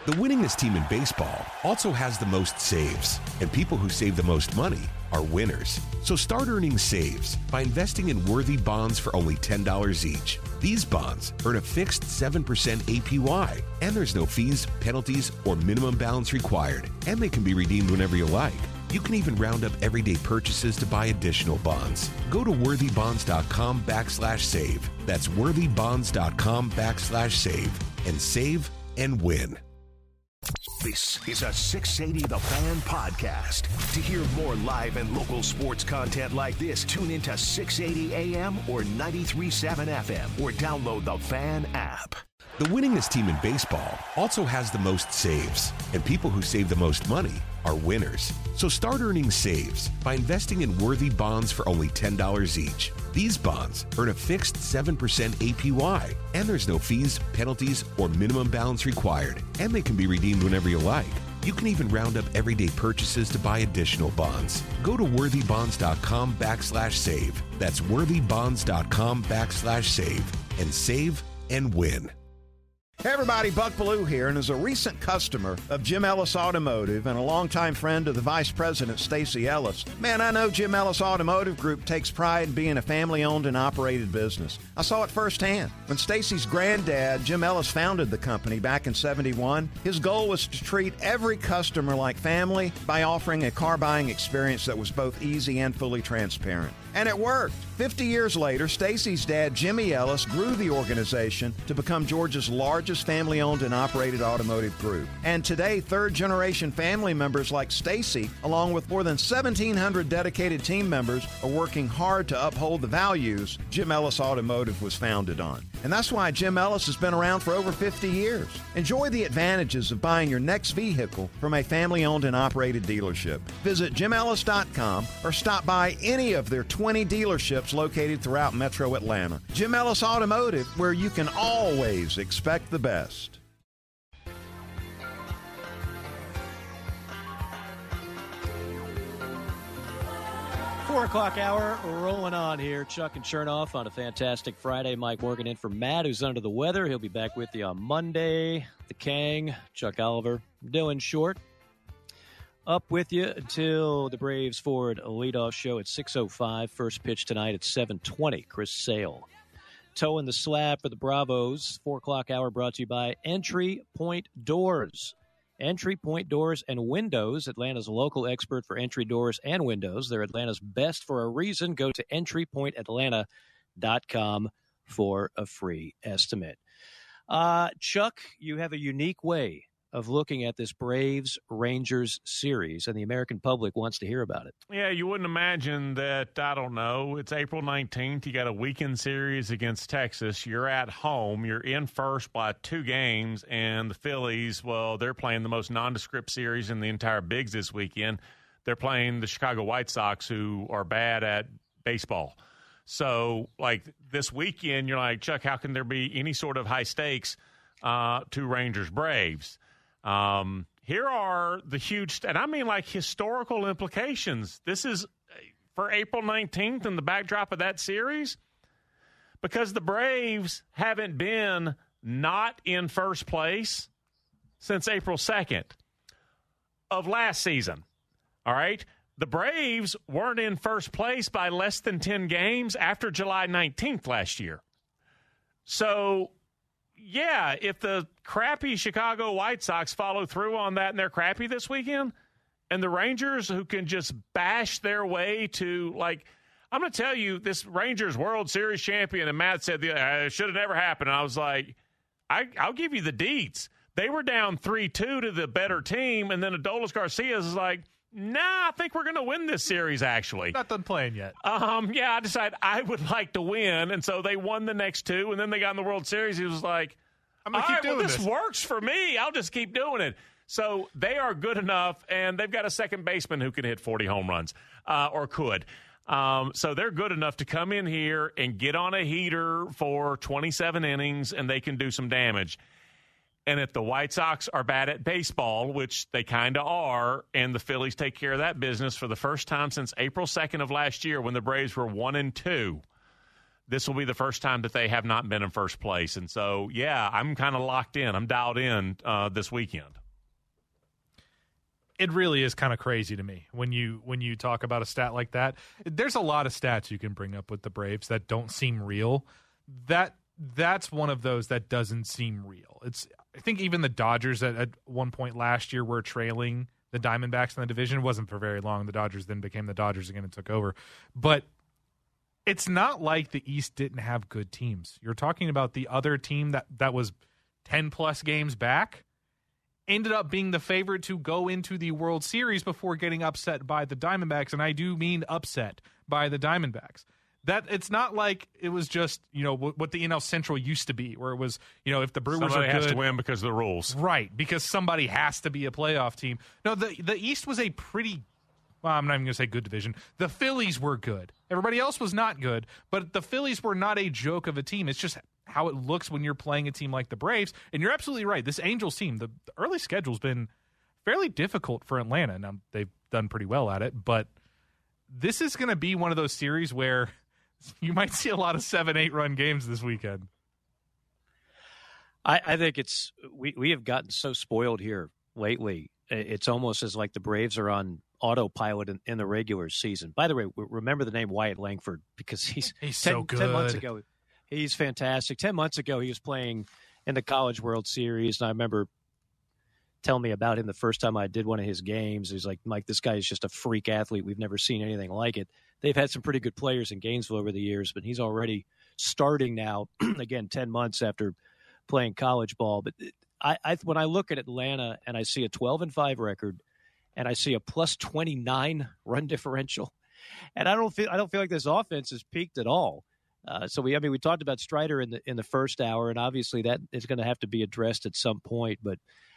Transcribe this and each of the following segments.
The winningest team in baseball also has the most saves, and people who save the most money are winners. So start earning saves by investing in worthy bonds for only $10 each. These bonds earn a fixed 7% APY, and there's no fees, penalties, or minimum balance required, and they can be redeemed whenever you like. You can even round up everyday purchases to buy additional bonds. Go to worthybonds.com/save. That's worthybonds.com/save and save and win. This is a 680 The Fan podcast. To hear more live and local sports content like this, tune into 680 AM or 93.7 FM or download the Fan app. The winningest team in baseball also has the most saves, and people who save the most money are winners. So start earning saves by investing in worthy bonds for only $10 each. These bonds earn a fixed 7% APY, and there's no fees, penalties, or minimum balance required, and they can be redeemed whenever you like. You can even round up everyday purchases to buy additional bonds. Go to worthybonds.com/save. That's worthybonds.com/save and save and win. Hey everybody, Buck Bellew here, and as a recent customer of Jim Ellis Automotive and a longtime friend of the Vice President, Stacy Ellis, man, I know Jim Ellis Automotive Group takes pride in being a family-owned and operated business. I saw it firsthand. When Stacy's granddad, Jim Ellis, founded the company back in '71, his goal was to treat every customer like family by offering a car buying experience that was both easy and fully transparent. And it worked. 50 years later, Stacy's dad, Jimmy Ellis, grew the organization to become Georgia's largest family-owned and operated automotive group. And today, third-generation family members like Stacy, along with more than 1,700 dedicated team members, are working hard to uphold the values Jim Ellis Automotive was founded on. And that's why Jim Ellis has been around for over 50 years. Enjoy the advantages of buying your next vehicle from a family-owned and operated dealership. Visit jimellis.com or stop by any of their 20 dealerships located throughout Metro Atlanta. Jim Ellis Automotive, where you can always expect the best. 4 o'clock hour rolling on here. Chuck and Chernoff on a fantastic Friday. Mike Morgan in for Matt, who's under the weather. He'll be back with you on Monday. The Kang, Chuck Oliver, Dylan Short. Up with you until the Braves Ford leadoff show at 6:05. First pitch tonight at 7:20. Chris Sale. Towing the slab for the Bravos. 4 o'clock hour brought to you by Entry Point Doors. Entry Point Doors and Windows, Atlanta's local expert for entry doors and windows. They're Atlanta's best for a reason. Go to entrypointatlanta.com for a free estimate. Chuck, you have a unique way of looking at this Braves-Rangers series, and the American public wants to hear about it. Yeah, you wouldn't imagine that, I don't know, it's April 19th, you got a weekend series against Texas, you're at home, you're in first by 2 games, and the Phillies, well, they're playing the most nondescript series in the entire Bigs this weekend. They're playing the Chicago White Sox, who are bad at baseball. So, like, this weekend, you're like, Chuck, how can there be any sort of high stakes to Rangers-Braves? Here are the huge, and I mean like historical implications. This is for April 19th and the backdrop of that series, because the Braves haven't been not in first place since April 2nd of last season. All right. The Braves weren't in first place by less than 10 games after July 19th last year. So, yeah, if the crappy Chicago White Sox follow through on that and they're crappy this weekend, and the Rangers, who can just bash their way to, like, I'm going to tell you, this Rangers World Series champion, and Matt said it should have never happened. And I was like, I'll give you the deets. They were down 3-2 to the better team, and then Adolis Garcia is like, nah, I think we're going to win this series, actually. Not done playing yet. Yeah, I decided I would like to win, and so they won the next 2, and then they got in the World Series. He was like, I'm going to keep doing this works for me. I'll just keep doing it. So they are good enough, and they've got a second baseman who can hit 40 home runs, or could. So they're good enough to come in here and get on a heater for 27 innings, and they can do some damage. And if the White Sox are bad at baseball, which they kind of are, and the Phillies take care of that business for the first time since April 2nd of last year when the Braves were 1-2, this will be the first time that they have not been in first place. And so, yeah, I'm kind of locked in. I'm dialed in this weekend. It really is kind of crazy to me when you talk about a stat like that. There's a lot of stats you can bring up with the Braves that don't seem real. That's one of those that doesn't seem real. I think even the Dodgers at one point last year were trailing the Diamondbacks in the division. It wasn't for very long. The Dodgers then became the Dodgers again and took over. But it's not like the East didn't have good teams. You're talking about the other team that was 10-plus games back, ended up being the favorite to go into the World Series before getting upset by the Diamondbacks, and I do mean upset by the Diamondbacks. That it's not like it was just, what the NL Central used to be, where it was, if the Brewers somebody are good, has to win because of the rules. Right, because somebody has to be a playoff team. No, the East was a pretty, well, I'm not even going to say good division. The Phillies were good. Everybody else was not good, but the Phillies were not a joke of a team. It's just how it looks when you're playing a team like the Braves. And you're absolutely right. This Angels team, the early schedule's been fairly difficult for Atlanta. Now, they've done pretty well at it, but this is going to be one of those series where you might see a lot of 7-8 run games this weekend. I think we have gotten so spoiled here lately. It's almost as like the Braves are on autopilot in the regular season. By the way, remember the name Wyatt Langford because he's so good. 10 months ago, he's fantastic. 10 months ago, he was playing in the College World Series, and I remember telling me about him the first time I did one of his games. He's like, Mike, this guy is just a freak athlete. We've never seen anything like it. They've had some pretty good players in Gainesville over the years, but he's already starting now, again, 10 months after playing college ball. But when I look at Atlanta and I see a 12-5 record and I see a plus 29 run differential, and I don't feel like this offense has peaked at all. So we talked about Strider in the first hour, and obviously that is going to have to be addressed at some point. But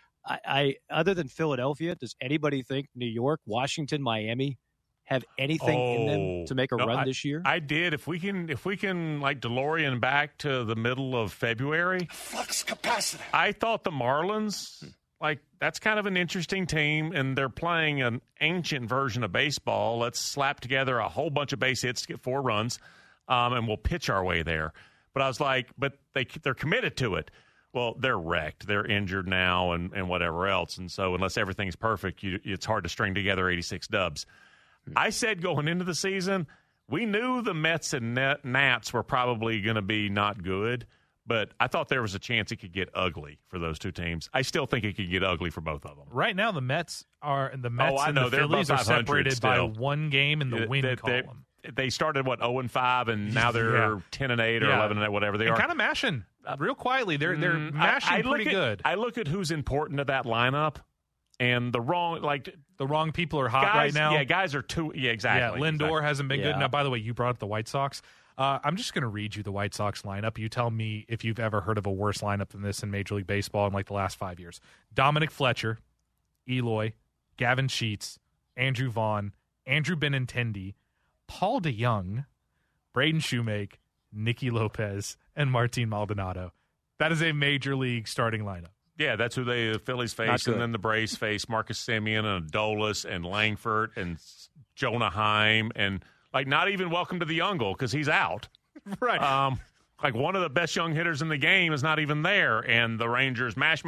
I other than Philadelphia, does anybody think New York, Washington, Miami have anything in them to make a run this year? I did. If we can like DeLorean back to the middle of February, Flux capacitor. I thought the Marlins, that's kind of an interesting team, and they're playing an ancient version of baseball. Let's slap together a whole bunch of base hits to get 4 runs, and we'll pitch our way there. But I was like, but they're committed to it. Well, they're wrecked. They're injured now and whatever else. And so unless everything's perfect, it's hard to string together 86 dubs. I said going into the season, we knew the Mets and Nats were probably going to be not good, but I thought there was a chance it could get ugly for those two teams. I still think it could get ugly for both of them. Right now, the Mets and the Phillies are separated by 1 game in the win column. They started 0-5, and now they're 10-8 or 11-8, whatever they are. Kind of mashing real quietly. They're mashing pretty good. I look at who's important to that lineup, and the wrong people are hot guys, right now. Yeah, guys are too. Yeah, exactly. Yeah, Lindor exactly. hasn't been good. Now, by the way, you brought up the White Sox. I'm just going to read you the White Sox lineup. You tell me if you've ever heard of a worse lineup than this in Major League Baseball in the last 5 years. Dominic Fletcher, Eloy, Gavin Sheets, Andrew Vaughn, Andrew Benintendi, Paul DeYoung, Braden Shoemake, Nicky Lopez, and Martin Maldonado. That is a Major League starting lineup. Yeah, that's who the Phillies face, and then the Braves face Marcus Semien and Adolis and Langford and Jonah Heim, and not even welcome to the Youngle because he's out. Right. One of the best young hitters in the game is not even there, and the Rangers mash.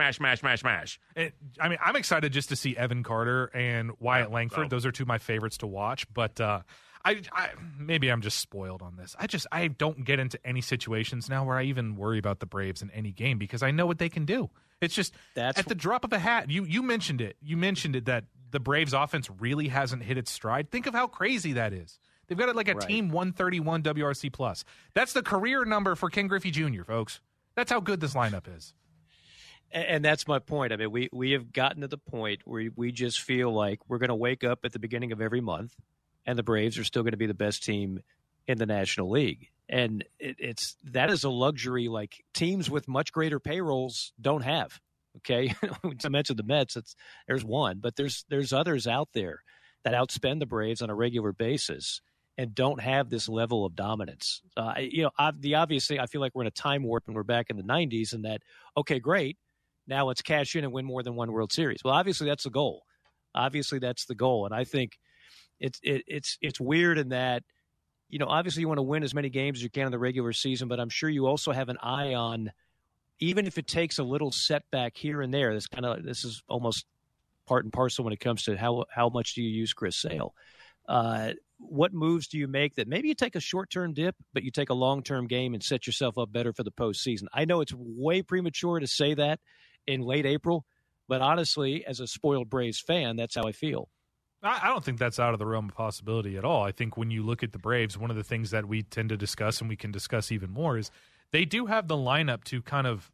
I'm excited just to see Evan Carter and Wyatt Langford. Those are two of my favorites to watch, but I maybe I'm just spoiled on this. I don't get into any situations now where I even worry about the Braves in any game because I know what they can do. It's just at the drop of a hat. You mentioned it. You mentioned it that the Braves offense really hasn't hit its stride. Think of how crazy that is. They've got it like a team 131 WRC plus. That's the career number for Ken Griffey Jr., folks. That's how good this lineup is. And that's my point. I mean, we have gotten to the point where we just feel like we're going to wake up at the beginning of every month and the Braves are still going to be the best team in the National League. And that is a luxury like teams with much greater payrolls don't have. Okay, to mention the Mets, there's one, but there's others out there that outspend the Braves on a regular basis and don't have this level of dominance. Obviously, I feel like we're in a time warp and we're back in the 90s, and that okay, great, now let's cash in and win more than one World Series. Well, obviously that's the goal. And I think it's weird in that obviously you want to win as many games as you can in the regular season, but I'm sure you also have an eye on, even if it takes a little setback here and there, this is almost part and parcel when it comes to how much do you use Chris Sale. What moves do you make that maybe you take a short-term dip, but you take a long-term game and set yourself up better for the postseason? I know it's way premature to say that in late April, but honestly, as a spoiled Braves fan, that's how I feel. I don't think that's out of the realm of possibility at all. I think when you look at the Braves, one of the things that we tend to discuss, and we can discuss even more, is they do have the lineup to kind of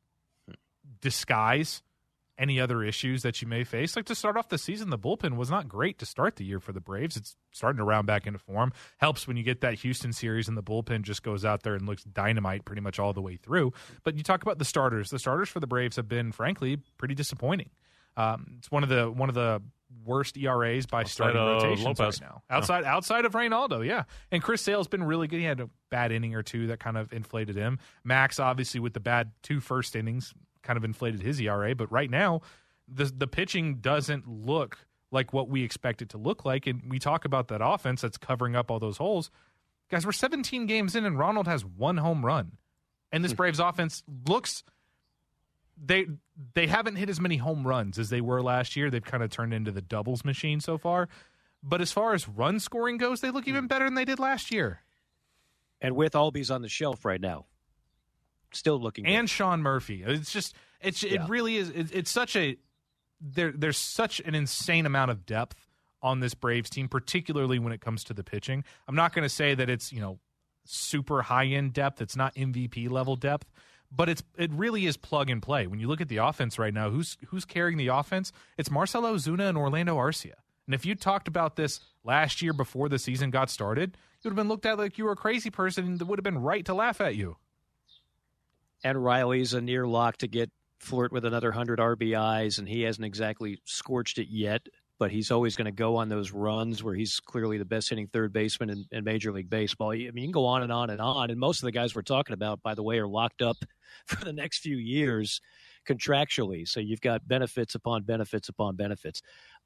disguise any other issues that you may face. Like to start off the season, the bullpen was not great to start the year for the Braves. It's starting to round back into form. Helps when you get that Houston series and the bullpen just goes out there and looks dynamite pretty much all the way through. But you talk about the starters. The starters for the Braves have been, frankly, pretty disappointing. It's one of the worst ERAs by starting rotations right now. Outside of Reynaldo, yeah. And Chris Sale's been really good. He had a bad inning or two that kind of inflated him. Max, obviously, with the bad 2 first innings, kind of inflated his ERA. But right now, the pitching doesn't look like what we expect it to look like. And we talk about that offense that's covering up all those holes. Guys, we're 17 games in, and Ronald has 1 home run. And this Braves offense looks... They haven't hit as many home runs as they were last year. They've kind of turned into the doubles machine so far. But as far as run scoring goes, they look even better than they did last year. And with Albies on the shelf right now, still looking good. And Sean Murphy. It really is. It's such a there's such an insane amount of depth on this Braves team, particularly when it comes to the pitching. I'm not going to say that it's super high end depth. It's not MVP level depth. But it really is plug and play. When you look at the offense right now, who's carrying the offense? It's Marcell Ozuna and Orlando Arcia. And if you talked about this last year before the season got started, you would have been looked at like you were a crazy person and it would have been right to laugh at you. And Riley's a near lock to flirt with another 100 RBIs, and he hasn't exactly scorched it yet, but he's always going to go on those runs where he's clearly the best hitting third baseman in Major League Baseball. I mean, you can go on and on and on, and most of the guys we're talking about, by the way, are locked up for the next few years contractually. So you've got benefits upon benefits upon benefits.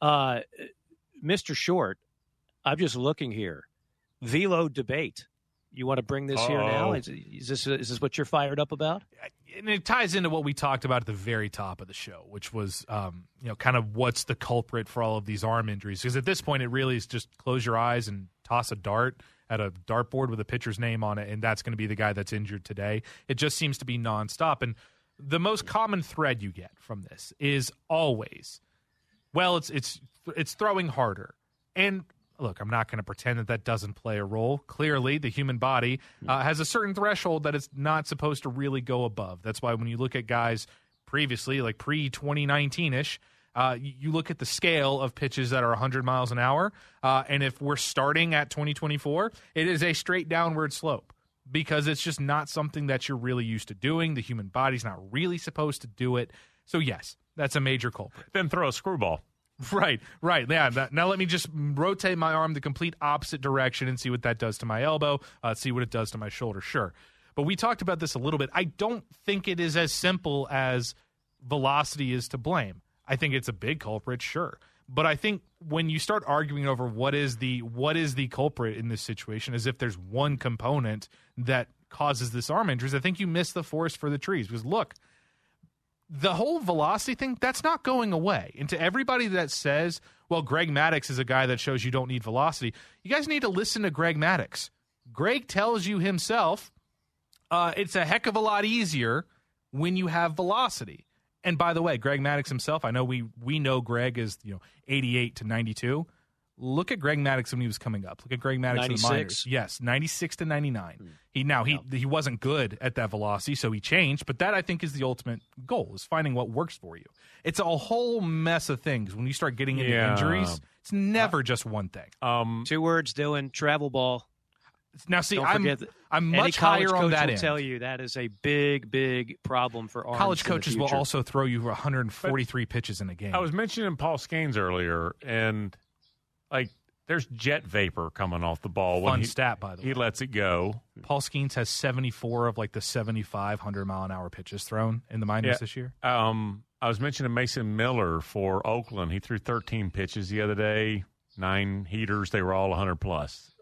Mr. Short, I'm just looking here. Velo debate. You want to bring this here now? Is this what you're fired up about? And it ties into what we talked about at the very top of the show, which was, kind of what's the culprit for all of these arm injuries. Because at this point, it really is just close your eyes and toss a dart at a dartboard with a pitcher's name on it, and that's going to be the guy that's injured today. It just seems to be nonstop. And the most common thread you get from this is always, well, it's throwing harder. And look, I'm not going to pretend that doesn't play a role. Clearly, the human body has a certain threshold that it's not supposed to really go above. That's why when you look at guys previously, like pre-2019-ish, you look at the scale of pitches that are 100 miles an hour, and if we're starting at 2024, it is a straight downward slope because it's just not something that you're really used to doing. The human body's not really supposed to do it. So, yes, that's a major culprit. Then throw a screwball. Right. Yeah. Now let me just rotate my arm the complete opposite direction and see what that does to my elbow, see what it does to my shoulder. Sure. But we talked about this a little bit. I don't think it is as simple as velocity is to blame. I think it's a big culprit, sure. But I think when you start arguing over what is the culprit in this situation, as if there's one component that causes this arm injuries, I think you miss the forest for the trees. Because look, the whole velocity thing, that's not going away. And to everybody that says, well, Greg Maddux is a guy that shows you don't need velocity, you guys need to listen to Greg Maddux. Greg tells you himself it's a heck of a lot easier when you have velocity. And by the way, Greg Maddux himself, I know we know Greg is 88 to 92. Look at Greg Maddux when he was coming up. Look at Greg Maddux in the minors. Yes, 96 to 99. He wasn't good at that velocity, so he changed. But that, I think, is the ultimate goal, is finding what works for you. It's a whole mess of things. When you start getting into injuries, it's never just one thing. 2 words, Dylan, travel ball. Now, see, I'm much higher on that end. Will tell you that is a big, big problem for arms. College coaches will also throw you 143 pitches in a game. I was mentioning Paul Skeens earlier, and there's jet vapor coming off the ball. Fun stat, by the way. He lets it go. Paul Skeens has 74 of the 75 100-mile-an-hour pitches thrown in the minors this year. I was mentioning Mason Miller for Oakland. He threw 13 pitches the other day, 9 heaters. They were all 100+.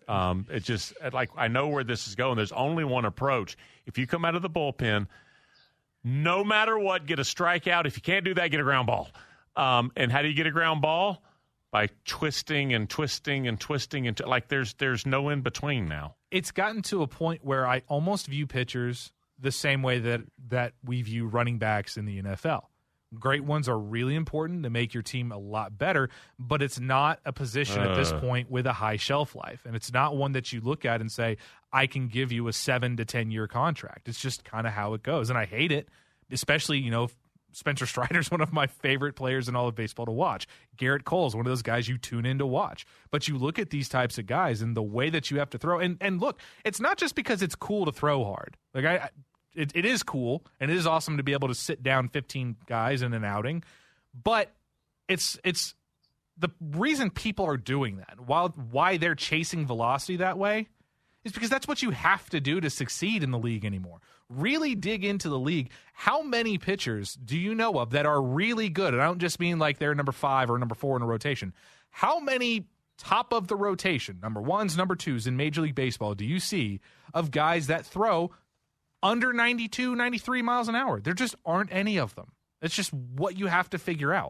It just like I know where this is going. There's only one approach. If you come out of the bullpen, no matter what, get a strikeout. If you can't do that, get a ground ball. And how do you get a ground ball? By twisting and twisting and twisting and like there's no in between now. It's gotten to a point where I almost view pitchers the same way that we view running backs in the NFL. Great ones are really important to make your team a lot better, but it's not a position at this point with a high shelf life. And it's not one that you look at and say, I can give you a 7 to 10 year contract. It's just kind of how it goes. And I hate it, especially, Spencer Strider's one of my favorite players in all of baseball to watch. Garrett Cole's one of those guys you tune in to watch. But you look at these types of guys and the way that you have to throw. And look, it's not just because it's cool to throw hard. Like it is cool, and it is awesome to be able to sit down 15 guys in an outing. But it's the reason people are doing that, why they're chasing velocity that way, is because that's what you have to do to succeed in the league anymore. Really dig into the league. How many pitchers do you know of that are really good? And I don't just mean like they're number 5 or number 4 in a rotation. How many top of the rotation, number 1s, number 2s in Major League Baseball do you see of guys that throw under 92, 93 miles an hour? There just aren't any of them. It's just what you have to figure out.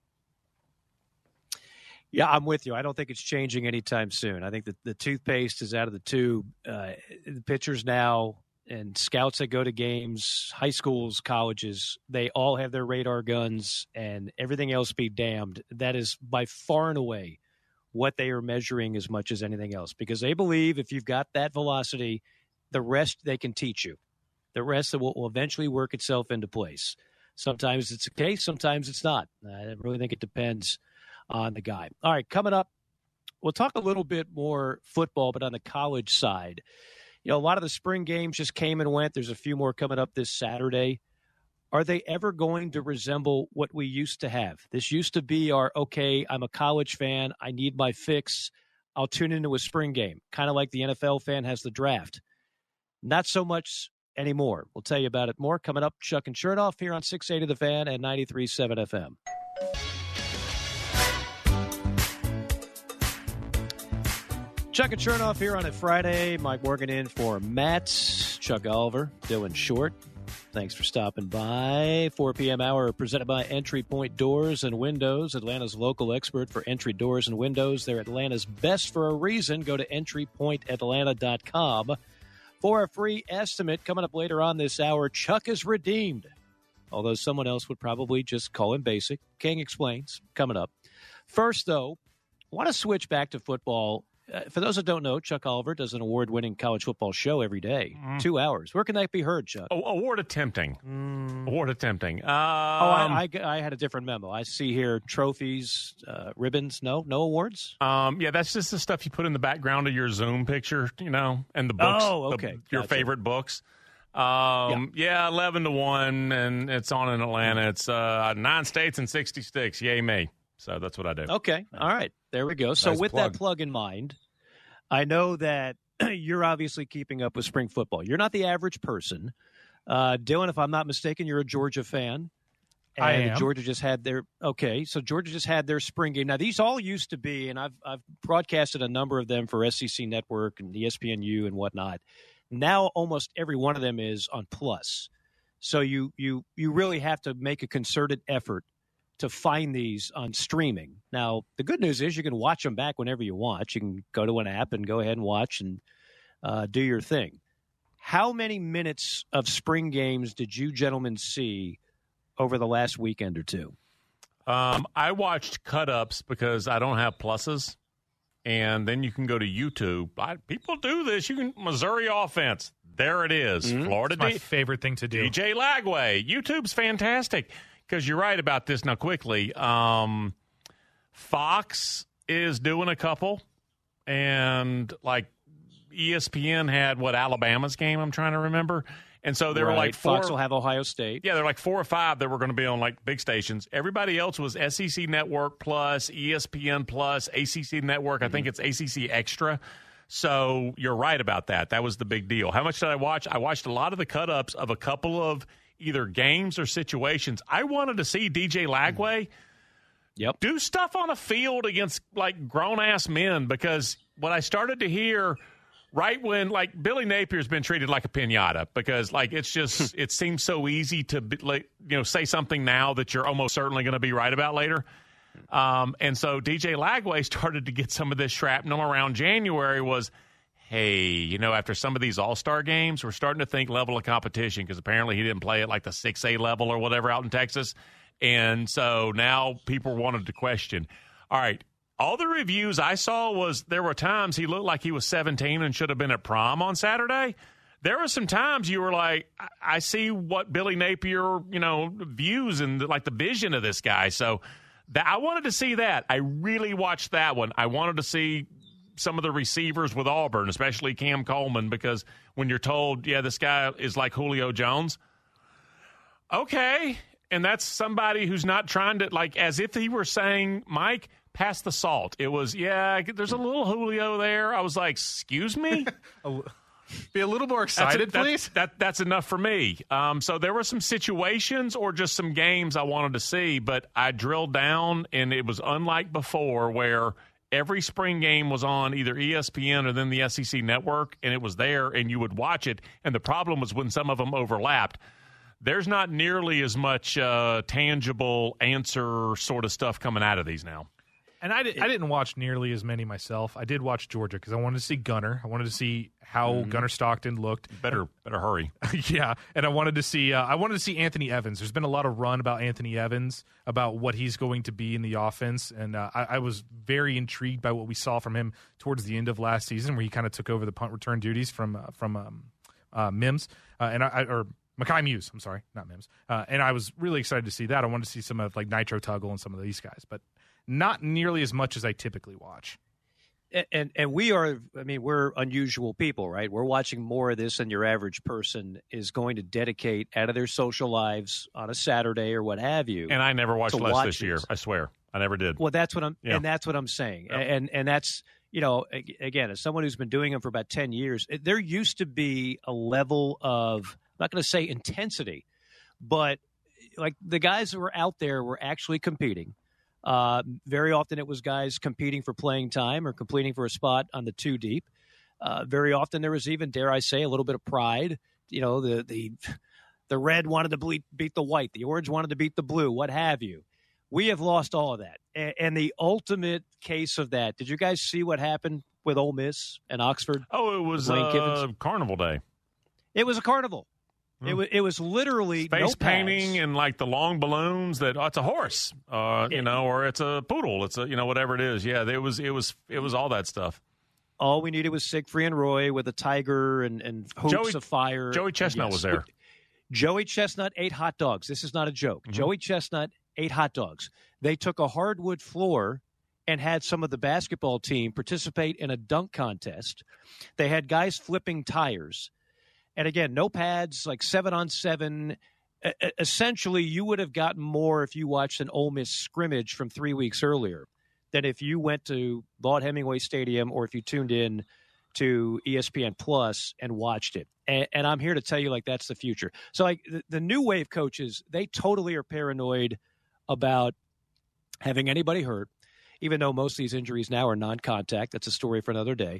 Yeah, I'm with you. I don't think it's changing anytime soon. I think that the toothpaste is out of the tube. The pitchers now and scouts that go to games, high schools, colleges, they all have their radar guns, and everything else be damned. That is by far and away what they are measuring as much as anything else, because they believe if you've got that velocity, the rest they can teach you. The rest will eventually work itself into place. Sometimes it's the case, sometimes it's not. I really think it depends on the guy. All right, coming up, we'll talk a little bit more football, but on the college side. A lot of the spring games just came and went. There's a few more coming up this Saturday. Are they ever going to resemble what we used to have? This used to be our, okay, I'm a college fan, I need my fix, I'll tune into a spring game, kind of like the NFL fan has the draft. Not so much anymore. We'll tell you about it more coming up. Chuck and Chernoff here on 680 The Fan and 93.7 FM. Chuck and Chernoff here on a Friday. Mike Morgan in for Matt, Chuck Oliver, Dylan Short. Thanks for stopping by. 4 p.m. hour presented by Entry Point Doors and Windows, Atlanta's local expert for entry doors and windows. They're Atlanta's best for a reason. Go to entrypointatlanta.com for a free estimate. Coming up later on this hour, Chuck is redeemed, although someone else would probably just call him basic. King explains coming up. First, though, I want to switch back to football. For those that don't know, Chuck Oliver does an award-winning college football show every day, 2 hours. Where can that be heard, Chuck? Award attempting. Award attempting. I had a different memo. I see here trophies, ribbons. No awards? Yeah, that's just the stuff you put in the background of your Zoom picture, and the books. Oh, okay. Your favorite books. Yeah, 11-1, and it's on in Atlanta. It's 9 states and 60 sticks. Yay me. So that's what I do. Okay. All right. There we go. So nice with plug. That plug in mind, I know that you're obviously keeping up with spring football. You're not the average person. Dylan, if I'm not mistaken, you're a Georgia fan. And I am. Georgia just had their spring game. Now, these all used to be, and I've broadcasted a number of them for SEC Network and ESPNU and whatnot. Now almost every one of them is on Plus. So you really have to make a concerted effort to find these on streaming. Now, the good news is you can watch them back whenever you want. You can go to an app and go ahead and watch and do your thing. How many minutes of spring games did you gentlemen see over the last weekend or two? I watched cut-ups because I don't have pluses. And then you can go to YouTube. People do this. You can Missouri offense. There it is. Florida. It's my favorite thing to do. DJ Lagway. YouTube's fantastic. Because you're right about this now quickly. Fox is doing a couple. And, like, ESPN had, Alabama's game, I'm trying to remember. And so there were like 4. Fox will have Ohio State. Yeah, there were like 4 or 5 that were going to be on, like, big stations. Everybody else was SEC Network Plus, ESPN Plus, ACC Network. I think it's ACC Extra. So you're right about that. That was the big deal. How much did I watch? I watched a lot of the cut-ups of a couple of either games or situations. I wanted to see DJ Lagway do stuff on a field against, like, grown-ass men because what I started to hear right when, like, Billy Napier's been treated like a piñata because, like, it's just it seems so easy to, say something now that you're almost certainly going to be right about later. And so DJ Lagway started to get some of this shrapnel around January was, hey, after some of these all-star games, we're starting to think level of competition because apparently he didn't play at like the 6A level or whatever out in Texas. And so now people wanted to question, all right, all the reviews I saw was there were times he looked like he was 17 and should have been at prom on Saturday. There were some times you were like, I see what Billy Napier, views and like the vision of this guy. So I wanted to see that. I really watched that one. I wanted to see some of the receivers with Auburn, especially Cam Coleman, because when you're told, yeah, this guy is like Julio Jones, okay, and that's somebody who's not trying to, like, as if he were saying, Mike, pass the salt. It was, yeah, there's a little Julio there. I was like, excuse me? Be a little more excited, please. That's enough for me. So there were some situations or just some games I wanted to see, but I drilled down, and it was unlike before where every spring game was on either ESPN or then the SEC network, and it was there, and you would watch it. And the problem was when some of them overlapped, there's not nearly as much tangible answer sort of stuff coming out of these now. And I didn't watch nearly as many myself. I did watch Georgia because I wanted to see Gunner. I wanted to see how Gunner Stockton looked. Better hurry. Yeah, and I wanted to see Anthony Evans. There's been a lot of run about Anthony Evans, about what he's going to be in the offense, and I was very intrigued by what we saw from him towards the end of last season, where he kind of took over the punt return duties from Mims or Mekhi Muse. I'm sorry, not Mims. And I was really excited to see that. I wanted to see some of like Nitro Tuggle and some of these guys, but not nearly as much as I typically watch. And we're unusual people, right? We're watching more of this than your average person is going to dedicate out of their social lives on a Saturday or what have you. And I never watched less this year. I swear. I never did. Well, that's what I'm saying. Yep. And that's, again, as someone who's been doing them for about 10 years, there used to be a level of, I'm not going to say intensity, but like the guys that were out there were actually competing. Very often it was guys competing for playing time or competing for a spot on the two deep. Very often there was even, dare I say, a little bit of pride. The red wanted to beat the white. The orange wanted to beat the blue, what have you. We have lost all of that. And the ultimate case of that, did you guys see what happened with Ole Miss and Oxford? Oh, it was Carnival Day. It was a carnival. It was literally face no painting and like the long balloons that it's a horse, or it's a poodle, it's a whatever it is. Yeah, it was all that stuff. All we needed was Siegfried and Roy with a tiger and hoops of fire. Joey Chestnut was there. Joey Chestnut ate hot dogs. This is not a joke. Mm-hmm. Joey Chestnut ate hot dogs. They took a hardwood floor and had some of the basketball team participate in a dunk contest. They had guys flipping tires. And again, no pads, like 7-on-7. Essentially, you would have gotten more if you watched an Ole Miss scrimmage from 3 weeks earlier than if you went to Vaught-Hemingway Stadium or if you tuned in to ESPN Plus and watched it. And I'm here to tell you, like, that's the future. So, like, the new wave coaches, they totally are paranoid about having anybody hurt, even though most of these injuries now are non-contact. That's a story for another day.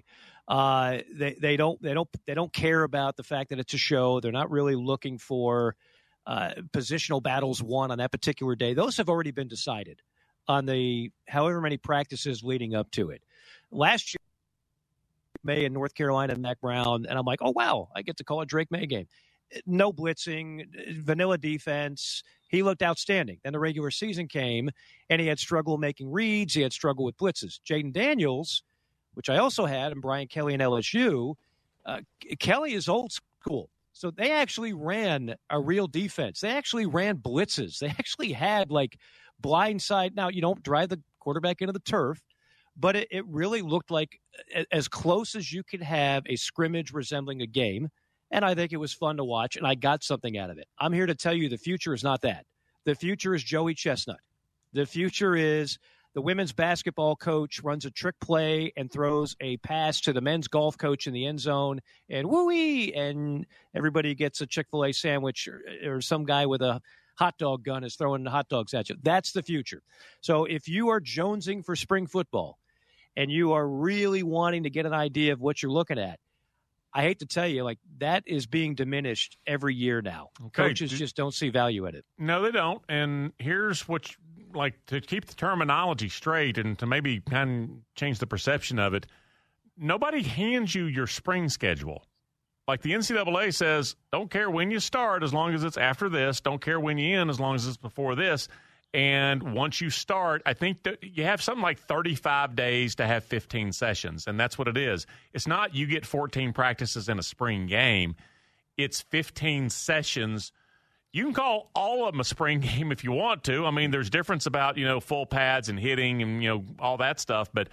They don't care about the fact that it's a show. They're not really looking for positional battles won on that particular day. Those have already been decided on the however many practices leading up to it. Last year, May in North Carolina and Mac Brown, and I'm like, oh wow, I get to call a Drake May game. No blitzing, vanilla defense. He looked outstanding. Then the regular season came, and he had struggle making reads. He had struggle with blitzes. Jaden Daniels, which I also had, and Brian Kelly and LSU, Kelly is old school. So they actually ran a real defense. They actually ran blitzes. They actually had, like, blindside. Now, you don't drive the quarterback into the turf, but it really looked like as close as you could have a scrimmage resembling a game. And I think it was fun to watch, and I got something out of it. I'm here to tell you the future is not that. The future is Joey Chestnut. The future is the women's basketball coach runs a trick play and throws a pass to the men's golf coach in the end zone, and woo-wee, and everybody gets a Chick-fil-A sandwich, or some guy with a hot dog gun is throwing hot dogs at you. That's the future. So if you are jonesing for spring football, and you are really wanting to get an idea of what you're looking at, I hate to tell you, like, that is being diminished every year now. Okay. Coaches just don't see value in it. No, they don't. And here's what, to keep the terminology straight and to maybe kind of change the perception of it, nobody hands you your spring schedule. Like the NCAA says, don't care when you start as long as it's after this. Don't care when you end as long as it's before this. And once you start, I think that you have something like 35 days to have 15 sessions, and that's what it is. It's not you get 14 practices in a spring game. It's 15 sessions. You can call all of them a spring game if you want to. I mean, there's difference about, full pads and hitting and, all that stuff. But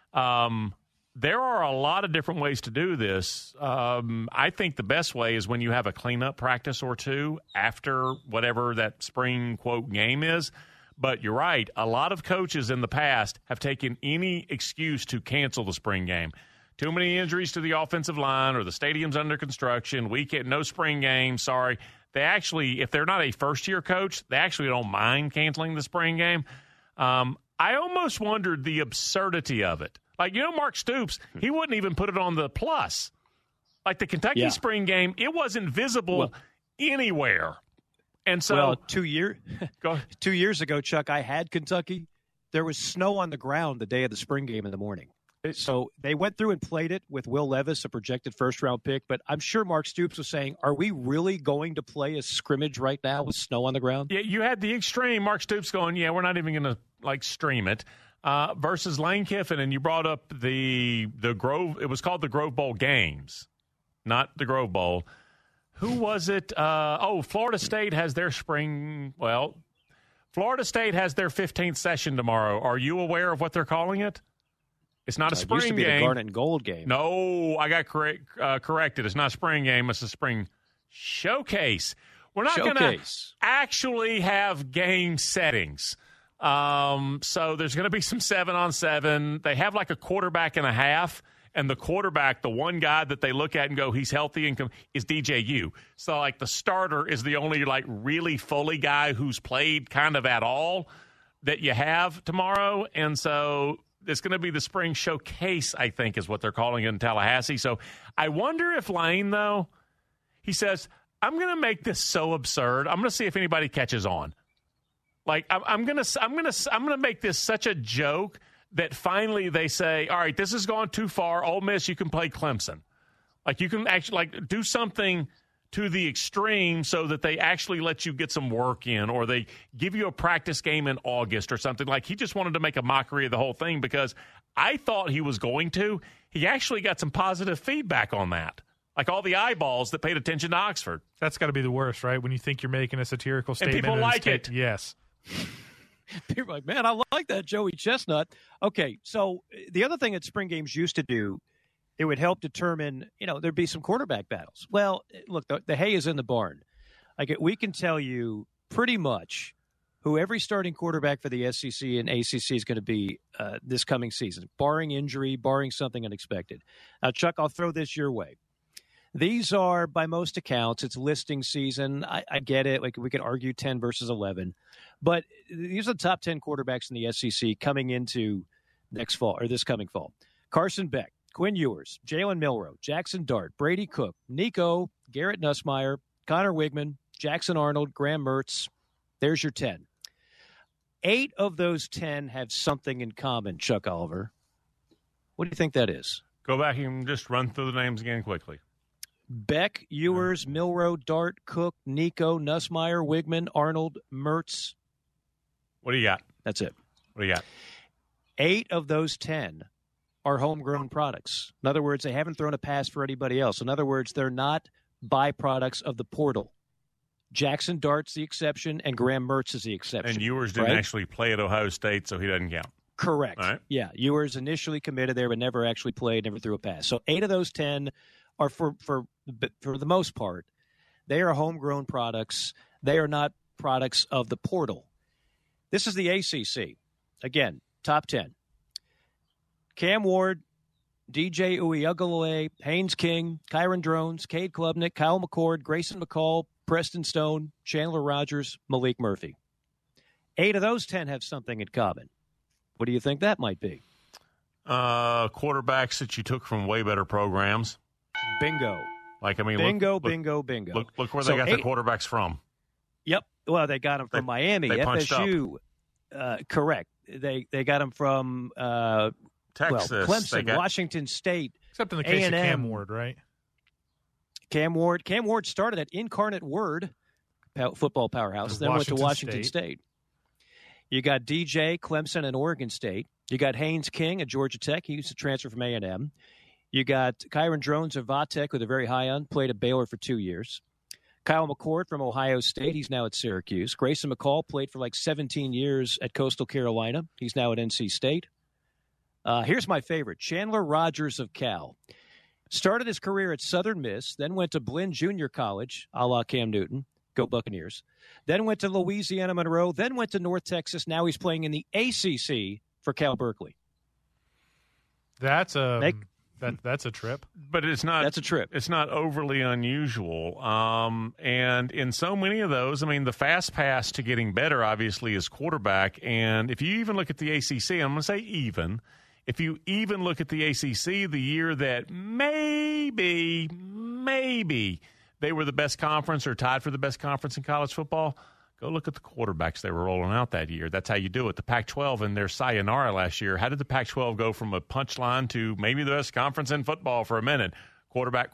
there are a lot of different ways to do this. I think the best way is when you have a cleanup practice or two after whatever that spring, quote, game is. But you're right. A lot of coaches in the past have taken any excuse to cancel the spring game. Too many injuries to the offensive line, or the stadium's under construction. No spring game. Sorry. They actually, if they're not a first-year coach, they actually don't mind canceling the spring game. I almost wondered the absurdity of it. Like, Mark Stoops, he wouldn't even put it on the plus. Like the Kentucky spring game, it wasn't visible anywhere. And so 2 years ago, Chuck, I had Kentucky. There was snow on the ground the day of the spring game in the morning. So they went through and played it with Will Levis, a projected first-round pick. But I'm sure Mark Stoops was saying, are we really going to play a scrimmage right now with snow on the ground? Yeah, you had the extreme Mark Stoops going, we're not even going to, stream it. Versus Lane Kiffin, and you brought up the Grove. It was called the Grove Bowl Games, not the Grove Bowl. Who was it? Florida State has their spring. Well, Florida State has their 15th session tomorrow. Are you aware of what they're calling it? It's not a spring game. It used to be game. The Garnet and Gold game. No, I got corrected. It's not a spring game. It's a spring showcase. We're not going to actually have game settings. So there's going to be some 7-on-7. They have like a quarterback and a half, and the quarterback, the one guy that they look at and go, he's healthy and is DJU. So like the starter is the only really fully guy who's played kind of at all that you have tomorrow. And so it's going to be the spring showcase, I think is what they're calling it in Tallahassee. So I wonder if Lane, though, he says, I'm going to make this so absurd. I'm going to see if anybody catches on. Like I'm gonna make this such a joke that finally they say, all right, this has gone too far. Ole Miss, you can play Clemson. Like you can actually do something to the extreme so that they actually let you get some work in, or they give you a practice game in August or something. Like he just wanted to make a mockery of the whole thing because I thought he was going to. He actually got some positive feedback on that. Like all the eyeballs that paid attention to Oxford. That's got to be the worst, right? When you think you're making a satirical statement. And people like it. Yes. People are like, man, I like that Joey Chestnut. Okay, so the other thing that spring games used to do, it would help determine, there'd be some quarterback battles. Well, look, the hay is in the barn. Like we can tell you pretty much who every starting quarterback for the SEC and ACC is going to be this coming season, barring injury, barring something unexpected. Now, Chuck, I'll throw this your way. These are, by most accounts, it's listing season. I get it. Like we could argue 10 versus 11. But these are the top 10 quarterbacks in the SEC coming into next fall, or this coming fall. Carson Beck, Quinn Ewers, Jalen Milroe, Jackson Dart, Brady Cook, Nico, Garrett Nussmeier, Connor Wigman, Jackson Arnold, Graham Mertz. There's your 10. 8 of those 10 have something in common, Chuck Oliver. What do you think that is? Go back and just run through the names again quickly. Beck, Ewers, Milroe, Dart, Cook, Nico, Nussmeier, Wigman, Arnold, Mertz. What do you got? That's it. What do you got? 8 of those 10 are homegrown products. In other words, they haven't thrown a pass for anybody else. In other words, they're not byproducts of the portal. Jackson Dart's the exception, and Graham Mertz is the exception. And Ewers didn't actually play at Ohio State, so he doesn't count. Correct. All right. Yeah, Ewers initially committed there, but never actually played, never threw a pass. So 8 of those 10 are, for the most part, they are homegrown products. They are not products of the portal. This is the ACC. Again, top 10. Cam Ward, DJ Uiagalelei, Haynes King, Kyron Drones, Cade Klubnik, Kyle McCord, Grayson McCall, Preston Stone, Chandler Rogers, Malik Murphy. 8 of those 10 have something in common. What do you think that might be? quarterbacks that you took from way better programs. Bingo. Like, I mean, bingo. Look where they got their quarterbacks from. Yep. Well, they got them from Miami, they FSU. Correct. They got them from Texas, Clemson, Washington State. Except in the case of Cam Ward, right? Cam Ward started at Incarnate Word football powerhouse, then went to Washington State. You got DJ, Clemson, and Oregon State. You got Haynes King at Georgia Tech. He used to transfer from A&M. You got Kyron Drones of Vatech with a very high end, played at Baylor for 2 years. Kyle McCord from Ohio State. He's now at Syracuse. Grayson McCall played for like 17 years at Coastal Carolina. He's now at NC State. Here's my favorite, Chandler Rogers of Cal. Started his career at Southern Miss, then went to Blinn Junior College, a la Cam Newton. Go Buccaneers. Then went to Louisiana Monroe, then went to North Texas. Now he's playing in the ACC for Cal Berkeley. That's a trip. But it's not. That's a trip. It's not overly unusual. And in so many of those, I mean, the fast pass to getting better, obviously, is quarterback. And if you even look at the ACC, I'm going to say even. If you even look at the ACC, the year that maybe they were the best conference or tied for the best conference in college football, go look at the quarterbacks they were rolling out that year. That's how you do it. The Pac-12 in their sayonara last year, how did the Pac-12 go from a punchline to maybe the best conference in football for a minute? Quarterback.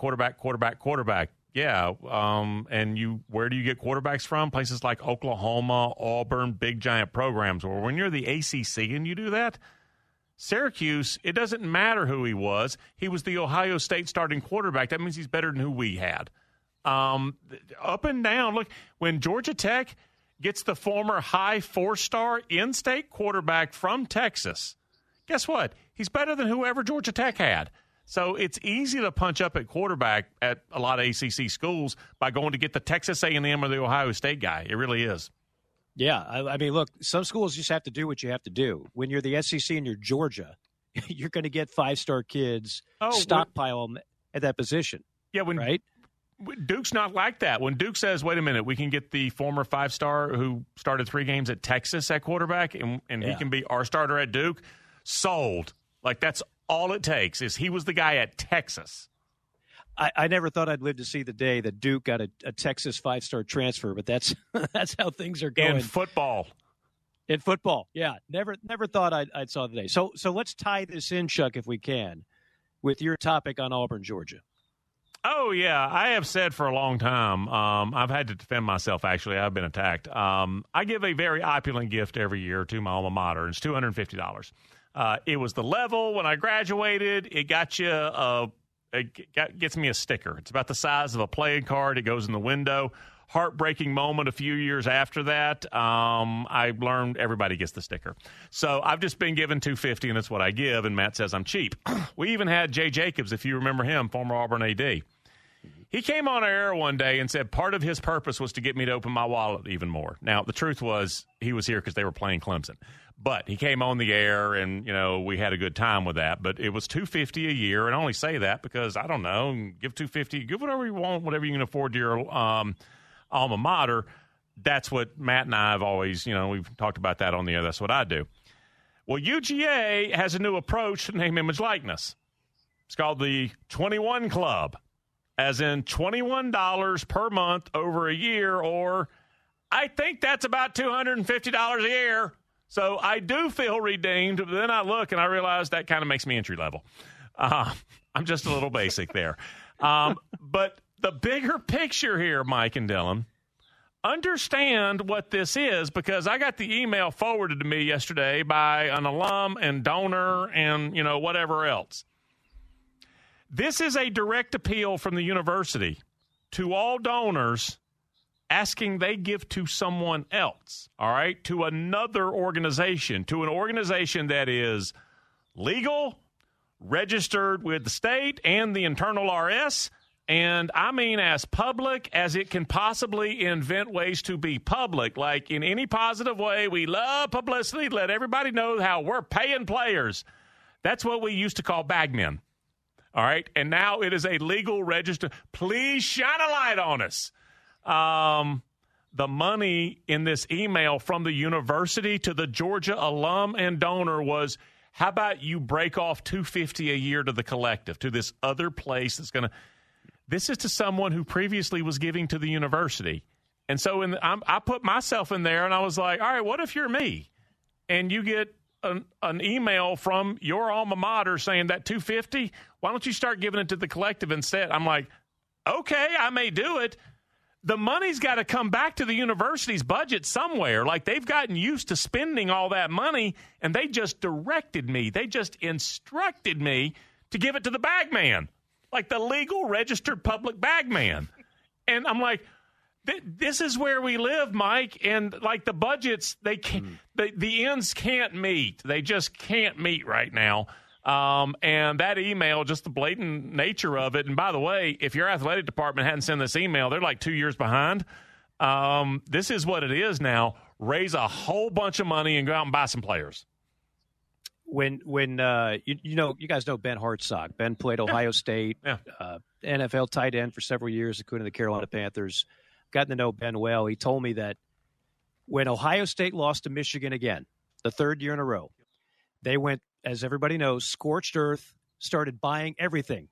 Yeah, and where do you get quarterbacks from? Places like Oklahoma, Auburn, big giant programs. Or when you're the ACC and you do that, Syracuse, it doesn't matter who he was. He was the Ohio State starting quarterback. That means he's better than who we had. Up and down. Look, when Georgia Tech gets the former high 4-star in-state quarterback from Texas, guess what? He's better than whoever Georgia Tech had. So it's easy to punch up at quarterback at a lot of ACC schools by going to get the Texas A&M or the Ohio State guy. It really is. Yeah, I mean, look, some schools just have to do what you have to do. When you're the SEC and you're Georgia, you're going to get 5-star kids, stockpile them at that position. Yeah, right? Duke's not like that. When Duke says, wait a minute, we can get the former 5-star who started 3 games at Texas at quarterback, and he can be our starter at Duke, sold. Like, that's all it takes is he was the guy at Texas. I never thought I'd live to see the day that Duke got a Texas 5-star transfer, but that's how things are going. In football. In football, yeah. Never thought I'd saw the day. So let's tie this in, Chuck, if we can, with your topic on Auburn, Georgia. Oh, yeah. I have said for a long time, I've had to defend myself, actually. I've been attacked. I give a very opulent gift every year to my alma mater, and it's $250. It was the level when I graduated. It got you gets me a sticker. It's about the size of a playing card. It goes in the window. Heartbreaking moment a few years after that. I learned everybody gets the sticker. So I've just been given $250, and that's what I give, and Matt says I'm cheap. We even had Jay Jacobs, if you remember him, former Auburn AD. He came on air one day and said part of his purpose was to get me to open my wallet even more. Now, the truth was he was here because they were playing Clemson. But he came on the air, and, we had a good time with that. But it was $250 a year, and I only say that because, I don't know, give $250, give whatever you want, whatever you can afford to your alma mater. That's what Matt and I have always, we've talked about that on the air. That's what I do. Well, UGA has a new approach to name, image, likeness. It's called the 21 Club, as in $21 per month over a year, or I think that's about $250 a year. So I do feel redeemed, but then I look and I realize that kind of makes me entry level. I'm just a little basic there. But the bigger picture here, Mike and Dylan, understand what this is, because I got the email forwarded to me yesterday by an alum and donor and, whatever else. This is a direct appeal from the university to all donors asking they give to someone else, all right, to another organization, to an organization that is legal, registered with the state and the internal RS, and I mean as public as it can possibly invent ways to be public. Like, in any positive way, we love publicity, let everybody know how we're paying players. That's what we used to call bagmen, all right, and now it is a legal register. Please shine a light on us. The money in this email from the university to the Georgia alum and donor was, How about you break off $250 a year to the collective, to this other place that's going to – this is to someone who previously was giving to the university. And so I put myself in there, and I was like, all right, what if you're me? And you get an email from your alma mater saying that $250, why don't you start giving it to the collective instead? I'm like, okay, I may do it. The money's got to come back to the university's budget somewhere. Like, they've gotten used to spending all that money, and they just directed me. They just instructed me to give it to the bagman, like the legal registered public bagman. And I'm like, this is where we live, Mike. And like the budgets, they can't, the ends can't meet. They just can't meet right now. And that email, just the blatant nature of it. And by the way, if your athletic department hadn't sent this email, they're like 2 years behind. This is what it is now. Raise a whole bunch of money and go out and buy some players. When you guys know Ben Hartsock. Ben played Ohio State, NFL tight end for several years, including the Carolina Panthers. Gotten to know Ben well. He told me that when Ohio State lost to Michigan again, the third year in a row, they went, as everybody knows, scorched earth, started buying everything.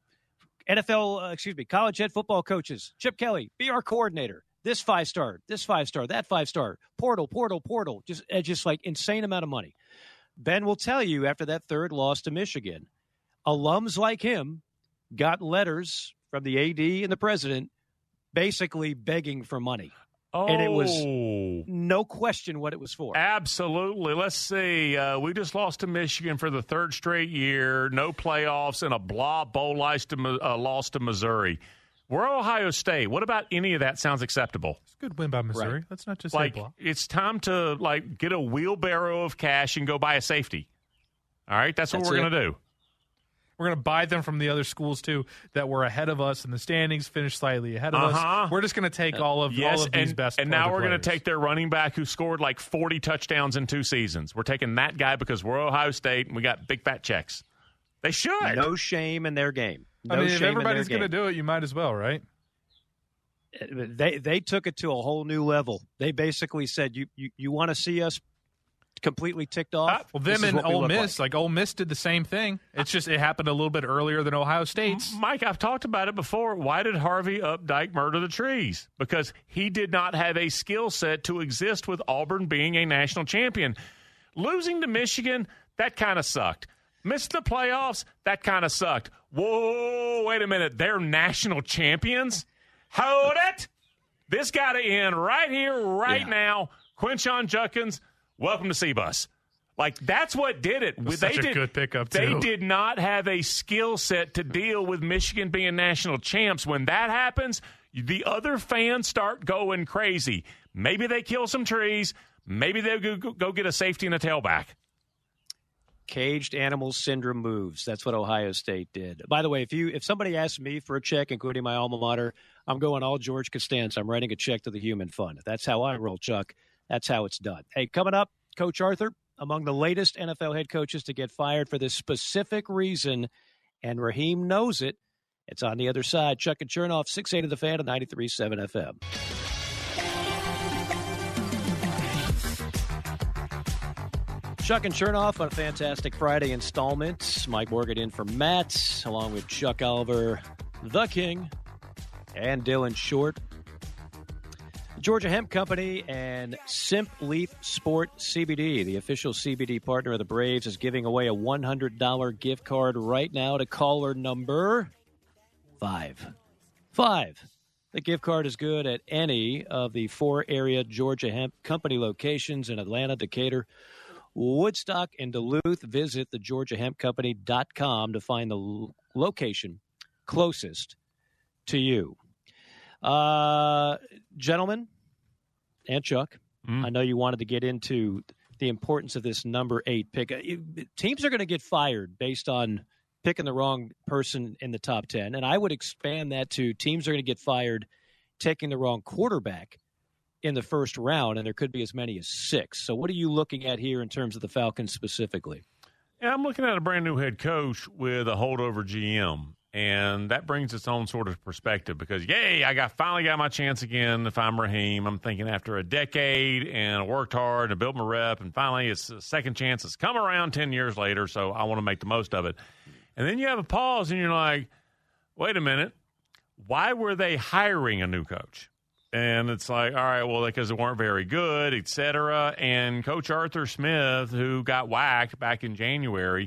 College head football coaches, Chip Kelly, be our coordinator. This 5-star, that 5-star, portal, just like insane amount of money. Ben will tell you after that third loss to Michigan, alums like him got letters from the AD and the president basically begging for money. Oh. And it was no question what it was for. Absolutely. Let's see. We just lost to Michigan for the third straight year. No playoffs and a blah bowl loss to Missouri. We're Ohio State. What about any of that sounds acceptable? It's a good win by Missouri. Right. Let's not just like, say blah. It's time to get a wheelbarrow of cash and go buy a safety. All right? That's what we're going to do. We're going to buy them from the other schools, too, that were ahead of us in the standings, finished slightly ahead of us. We're just going to take all of these best and now we're going to players. take their running back who scored like 40 touchdowns in 2 seasons. We're taking that guy because we're Ohio State and we got big fat checks. They should. No shame in their game. If everybody's going to do it, you might as well, right? They took it to a whole new level. They basically said, you want to see us completely ticked off? Well, them and Ole Miss, like Ole Miss did the same thing. It's just it happened a little bit earlier than Ohio State's. Mike, I've talked about it before. Why did Harvey Updike murder the trees? Because he did not have a skill set to exist with Auburn being a national champion. Losing to Michigan, that kind of sucked. Missed the playoffs, that kind of sucked. Whoa, wait a minute. They're national champions? Hold it. This got to end right here, right now. Quinshon Judkins, welcome to C-Bus. Like, that's what did it. That's such a good pickup, too. They did not have a skill set to deal with Michigan being national champs. When that happens, the other fans start going crazy. Maybe they kill some trees. Maybe they go get a safety and a tailback. Caged animal syndrome moves. That's what Ohio State did. By the way, if somebody asks me for a check, including my alma mater, I'm going all George Costanza. I'm writing a check to the Human Fund. That's how I roll, Chuck. That's how it's done. Hey, coming up, Coach Arthur, among the latest NFL head coaches to get fired for this specific reason, and Raheem knows it. It's on the other side. Chuck and Chernoff, 680 The Fan at 93.7 FM. Chuck and Chernoff on a fantastic Friday installment. Mike Morgan in for Matt, along with Chuck Oliver, the King, and Dylan Short. Georgia Hemp Company and Simp Leaf Sport CBD, the official CBD partner of the Braves, is giving away a $100 gift card right now to caller number 5. The gift card is good at any of the 4 area Georgia Hemp Company locations in Atlanta, Decatur, Woodstock, and Duluth. Visit thegeorgiahempcompany.com to find the location closest to you. Gentlemen and Chuck, I know you wanted to get into the importance of this number 8 pick. Teams are going to get fired based on picking the wrong person in the top 10, and I would expand that to teams are going to get fired taking the wrong quarterback in the first round, and there could be as many as 6. So what are you looking at here in terms of the Falcons specifically? Yeah, I'm looking at a brand new head coach with a holdover GM. And that brings its own sort of perspective because, yay, I finally got my chance again. If I'm Raheem, I'm thinking after a decade and I worked hard and built my rep, and finally it's a second chance. It's come around 10 years later, so I want to make the most of it. And then you have a pause and you're like, wait a minute, why were they hiring a new coach? And it's like, all right, well, because they weren't very good, et cetera. And Coach Arthur Smith, who got whacked back in January,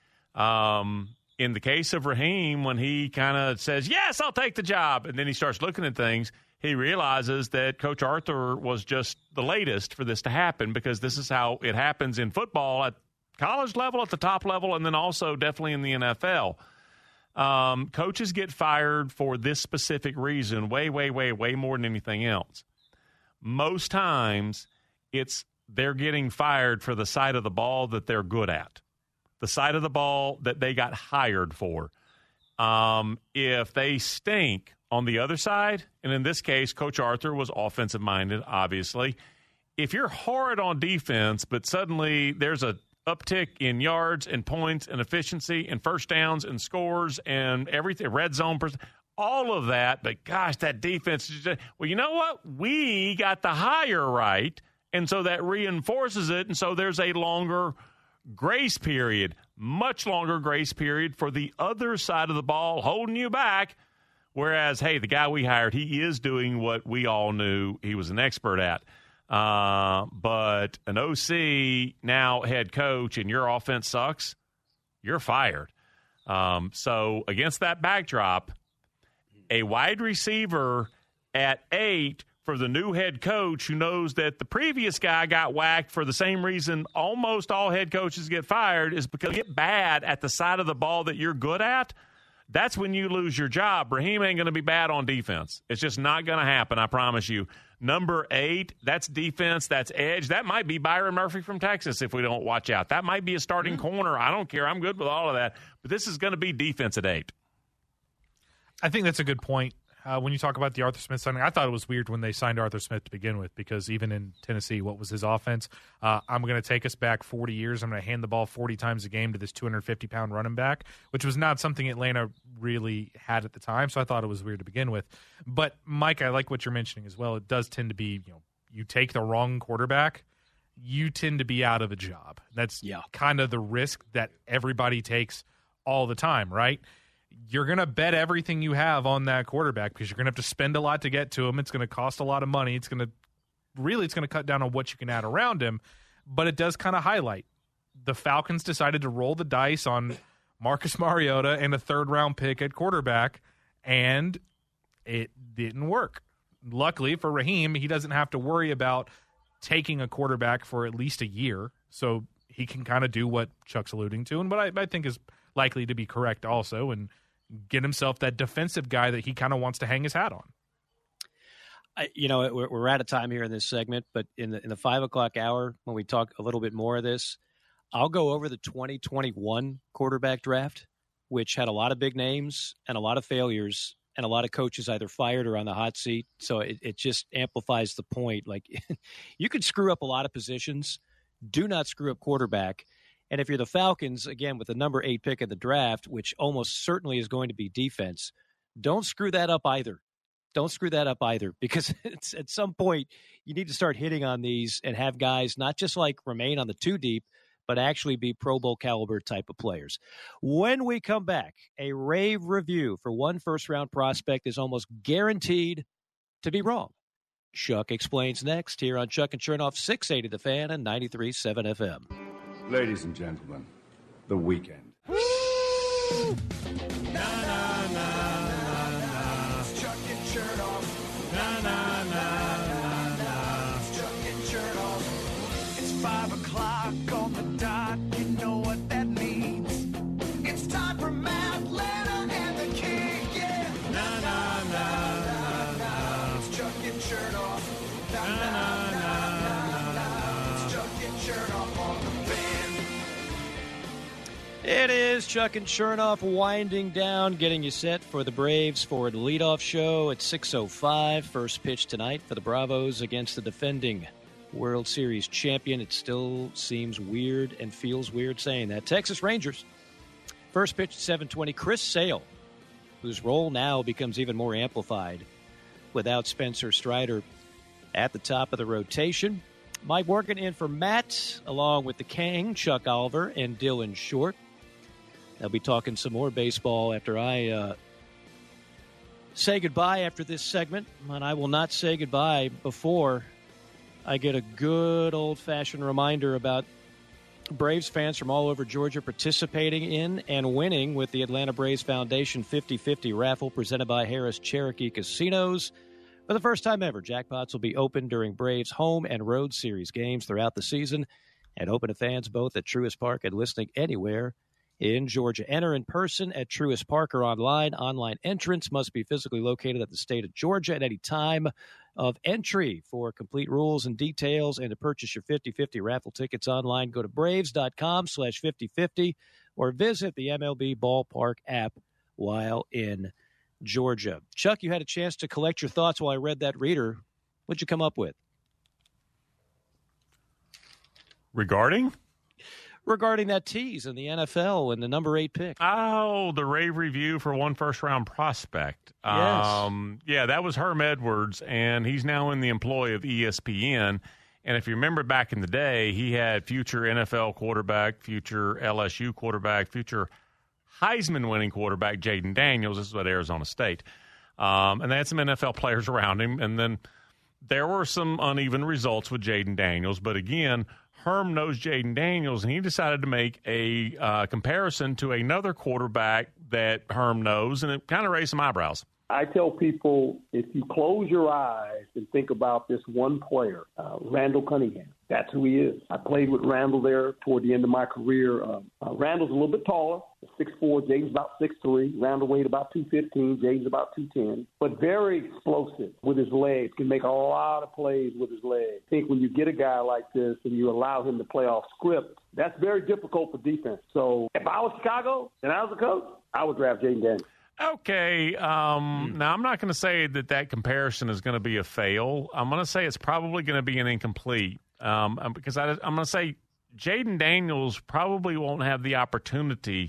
in the case of Raheem, when he kind of says, yes, I'll take the job, and then he starts looking at things, he realizes that Coach Arthur was just the latest for this to happen because this is how it happens in football at college level, at the top level, and then also definitely in the NFL. Coaches get fired for this specific reason way more than anything else. Most times, they're getting fired for the side of the ball that they're good at. The side of the ball that they got hired for. If they stink on the other side, and in this case, Coach Arthur was offensive-minded, obviously. If you're horrid on defense, but suddenly there's a uptick in yards and points and efficiency and first downs and scores and everything, red zone, all of that, but gosh, that defense is just, well, you know what? We got the hire right, and so that reinforces it, and so there's a longer grace period, much longer grace period for the other side of the ball holding you back. Whereas, hey, the guy we hired, he is doing what we all knew he was an expert at. But an OC, now head coach, and your offense sucks, you're fired. So against that backdrop, a wide receiver at 8 for the new head coach who knows that the previous guy got whacked for the same reason almost all head coaches get fired is because you get bad at the side of the ball that you're good at. That's when you lose your job. Raheem ain't going to be bad on defense. It's just not going to happen, I promise you. Number 8, that's defense, that's edge. That might be Byron Murphy from Texas if we don't watch out. That might be a starting corner. I don't care. I'm good with all of that. But this is going to be defense at 8. I think that's a good point. When you talk about the Arthur Smith signing, I thought it was weird when they signed Arthur Smith to begin with because even in Tennessee, what was his offense? I'm going to take us back 40 years. I'm going to hand the ball 40 times a game to this 250-pound running back, which was not something Atlanta really had at the time, so I thought it was weird to begin with. But, Mike, I like what you're mentioning as well. It does tend to be, you take the wrong quarterback, you tend to be out of a job. That's kind of the risk that everybody takes all the time, right? You're going to bet everything you have on that quarterback because you're going to have to spend a lot to get to him. It's going to cost a lot of money. It's going to cut down on what you can add around him. But it does kind of highlight the Falcons decided to roll the dice on Marcus Mariota and a third-round pick at quarterback, and it didn't work. Luckily for Raheem, he doesn't have to worry about taking a quarterback for at least a year, so he can kind of do what Chuck's alluding to, and what I think is likely to be correct also, and get himself that defensive guy that he kind of wants to hang his hat on. We're out of time here in this segment, but in the 5 o'clock hour, when we talk a little bit more of this, I'll go over the 2021 quarterback draft, which had a lot of big names and a lot of failures and a lot of coaches either fired or on the hot seat. So it just amplifies the point. Like, you could screw up a lot of positions. Do not screw up quarterback. And if you're the Falcons, again, with the number 8 pick of the draft, which almost certainly is going to be defense, don't screw that up either. Don't screw that up either, because at some point you need to start hitting on these and have guys not just like remain on the 2 deep, but actually be Pro Bowl caliber type of players. When we come back, a rave review for one first-round prospect is almost guaranteed to be wrong. Chuck explains next here on Chuck and Chernoff, 680 The Fan and 93.7 FM. Ladies and gentlemen, the weekend. Woo! Na, na, na, na, na. It's Chuck and Chernoff. Na, na, na, na, na. It's Chuck and Chernoff. It's 5 o'clock on the dot. You know what that means. It's time for Matt, Lana, and the King. Yeah. Na, na, na, na, na. It's Chuck and Chernoff. Na, na, na, na, na. It's Chuck and Chernoff on the Fan. It is Chuck and Chernoff winding down, getting you set for the Braves Forward leadoff show at 6:05. First pitch tonight for the Bravos against the defending World Series champion. It still seems weird and feels weird saying that. Texas Rangers. First pitch at 7:20. Chris Sale whose role now becomes even more amplified without Spencer Strider at the top of the rotation. Mike Morgan in for Matt, along with the Kang, Chuck Oliver, and Dylan Short. They'll be talking some more baseball after I say goodbye after this segment, and I will not say goodbye before I get a good old-fashioned reminder about Braves fans from all over Georgia participating in and winning with the Atlanta Braves Foundation 50-50 raffle presented by Harris Cherokee Casinos. For the first time ever, jackpots will be open during Braves home and road series games throughout the season and open to fans both at Truist Park and listening anywhere in Georgia. Enter in person at Truist Park or online. Online entrance must be physically located at the state of Georgia at any time of entry. For complete rules and details and to purchase your 50-50 raffle tickets online, go to braves.com/5050 or visit the MLB Ballpark app while in Georgia. Chuck, you had a chance to collect your thoughts while I read that reader. What'd you come up with? Regarding that tease in the NFL and the number 8 pick. Oh, the rave review for one first-round prospect. Yes. Yeah, that was Herm Edwards, and he's now in the employ of ESPN. And if you remember back in the day, he had future NFL quarterback, future LSU quarterback, future Heisman-winning quarterback Jaden Daniels. This is what Arizona State. And they had some NFL players around him. And then there were some uneven results with Jaden Daniels. But again, Herm knows Jaden Daniels, and he decided to make a comparison to another quarterback that Herm knows, and it kind of raised some eyebrows. I tell people, if you close your eyes and think about this one player, Randall Cunningham, that's who he is. I played with Randall there toward the end of my career. Randall's a little bit taller, 6'4", Jaden's about 6'3". Randall weighed about 215, Jaden's about 210, but very explosive with his legs, can make a lot of plays with his legs. I think when you get a guy like this and you allow him to play off script, that's very difficult for defense. So if I was Chicago and I was a coach, I would draft Jaden Daniels. Okay. Now, I'm not going to say that comparison is going to be a fail. I'm going to say it's probably going to be an incomplete because I'm going to say Jaden Daniels probably won't have the opportunity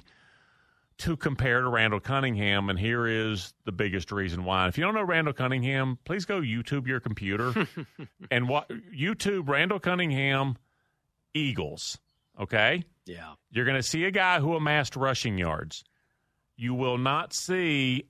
to compare to Randall Cunningham, and here is the biggest reason why. If you don't know Randall Cunningham, please go YouTube your computer and YouTube Randall Cunningham Eagles, okay? Yeah. You're going to see a guy who amassed rushing yards. You will not see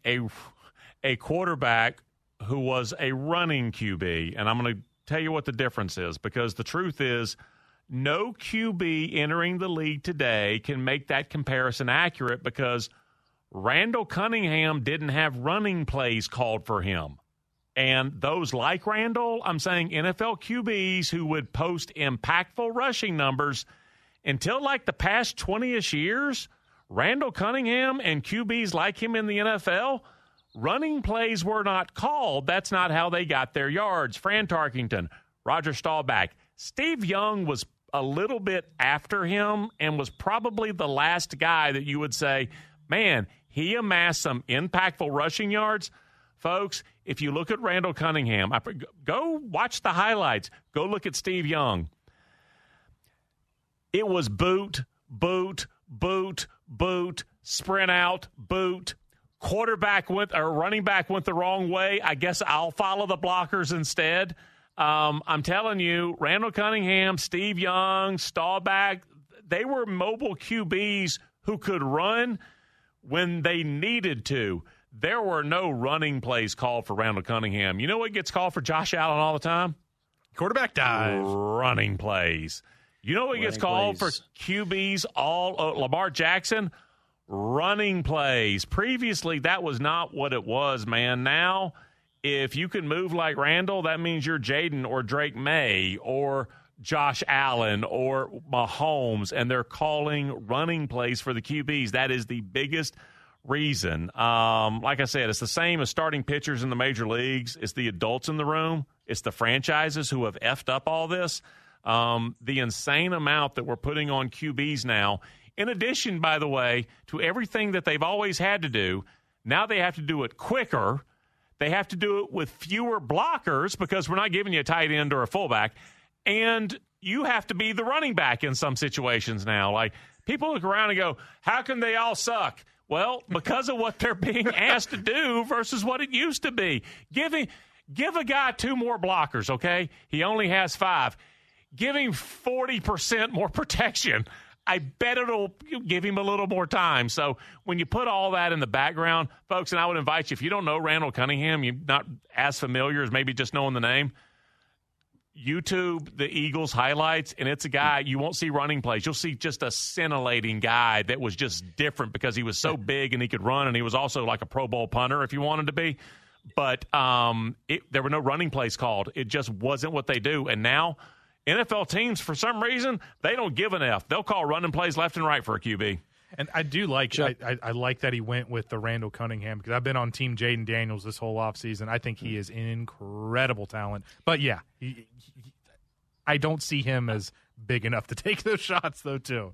a quarterback who was a running QB. And I'm going to tell you what the difference is, because the truth is no QB entering the league today can make that comparison accurate, because Randall Cunningham didn't have running plays called for him. And those like Randall, I'm saying NFL QBs who would post impactful rushing numbers, until like the past 20-ish years, Randall Cunningham and QBs like him in the NFL, running plays were not called. That's not how they got their yards. Fran Tarkington, Roger Staubach. Steve Young was a little bit after him and was probably the last guy that you would say, man, he amassed some impactful rushing yards. Folks, if you look at Randall Cunningham, go watch the highlights. Go look at Steve Young. It was boot, sprint out, boot. Running back went the wrong way. I guess I'll follow the blockers instead. I'm telling you, Randall Cunningham, Steve Young, Staubach, they were mobile QBs who could run when they needed to. There were no running plays called for Randall Cunningham. You know what gets called for Josh Allen all the time? Quarterback dive. Running plays. You know what gets called for QBs Lamar Jackson? Running plays. Previously, that was not what it was, man. Now, if you can move like Randall, that means you're Jaden or Drake May or Josh Allen or Mahomes, and they're calling running plays for the QBs. That is the biggest reason. Like I said, it's the same as starting pitchers in the major leagues. It's the adults in the room. It's the franchises who have effed up all this. The insane amount that we're putting on QBs now, in addition, by the way, to everything that they've always had to do, now they have to do it quicker. They have to do it with fewer blockers, because we're not giving you a tight end or a fullback. And you have to be the running back in some situations now. Like, people look around and go, how can they all suck? Well, because of what they're being asked to do versus what it used to be. Give a guy 2 more blockers, okay? He only has 5. Give him 40% more protection. I bet it'll give him a little more time. So when you put all that in the background, folks, and I would invite you, if you don't know Randall Cunningham, you're not as familiar as maybe just knowing the name, YouTube the Eagles highlights, and it's a guy you won't see running plays. You'll see just a scintillating guy that was just different because he was so big and he could run, and he was also like a Pro Bowl punter if you wanted to be. But there were no running plays called. It just wasn't what they do. And now NFL teams, for some reason, they don't give an F. They'll call running plays left and right for a QB. And I do like I like that he went with the Randall Cunningham because I've been on Team Jaden Daniels this whole offseason. I think he is incredible talent. But, yeah, I don't see him as big enough to take those shots, though, too.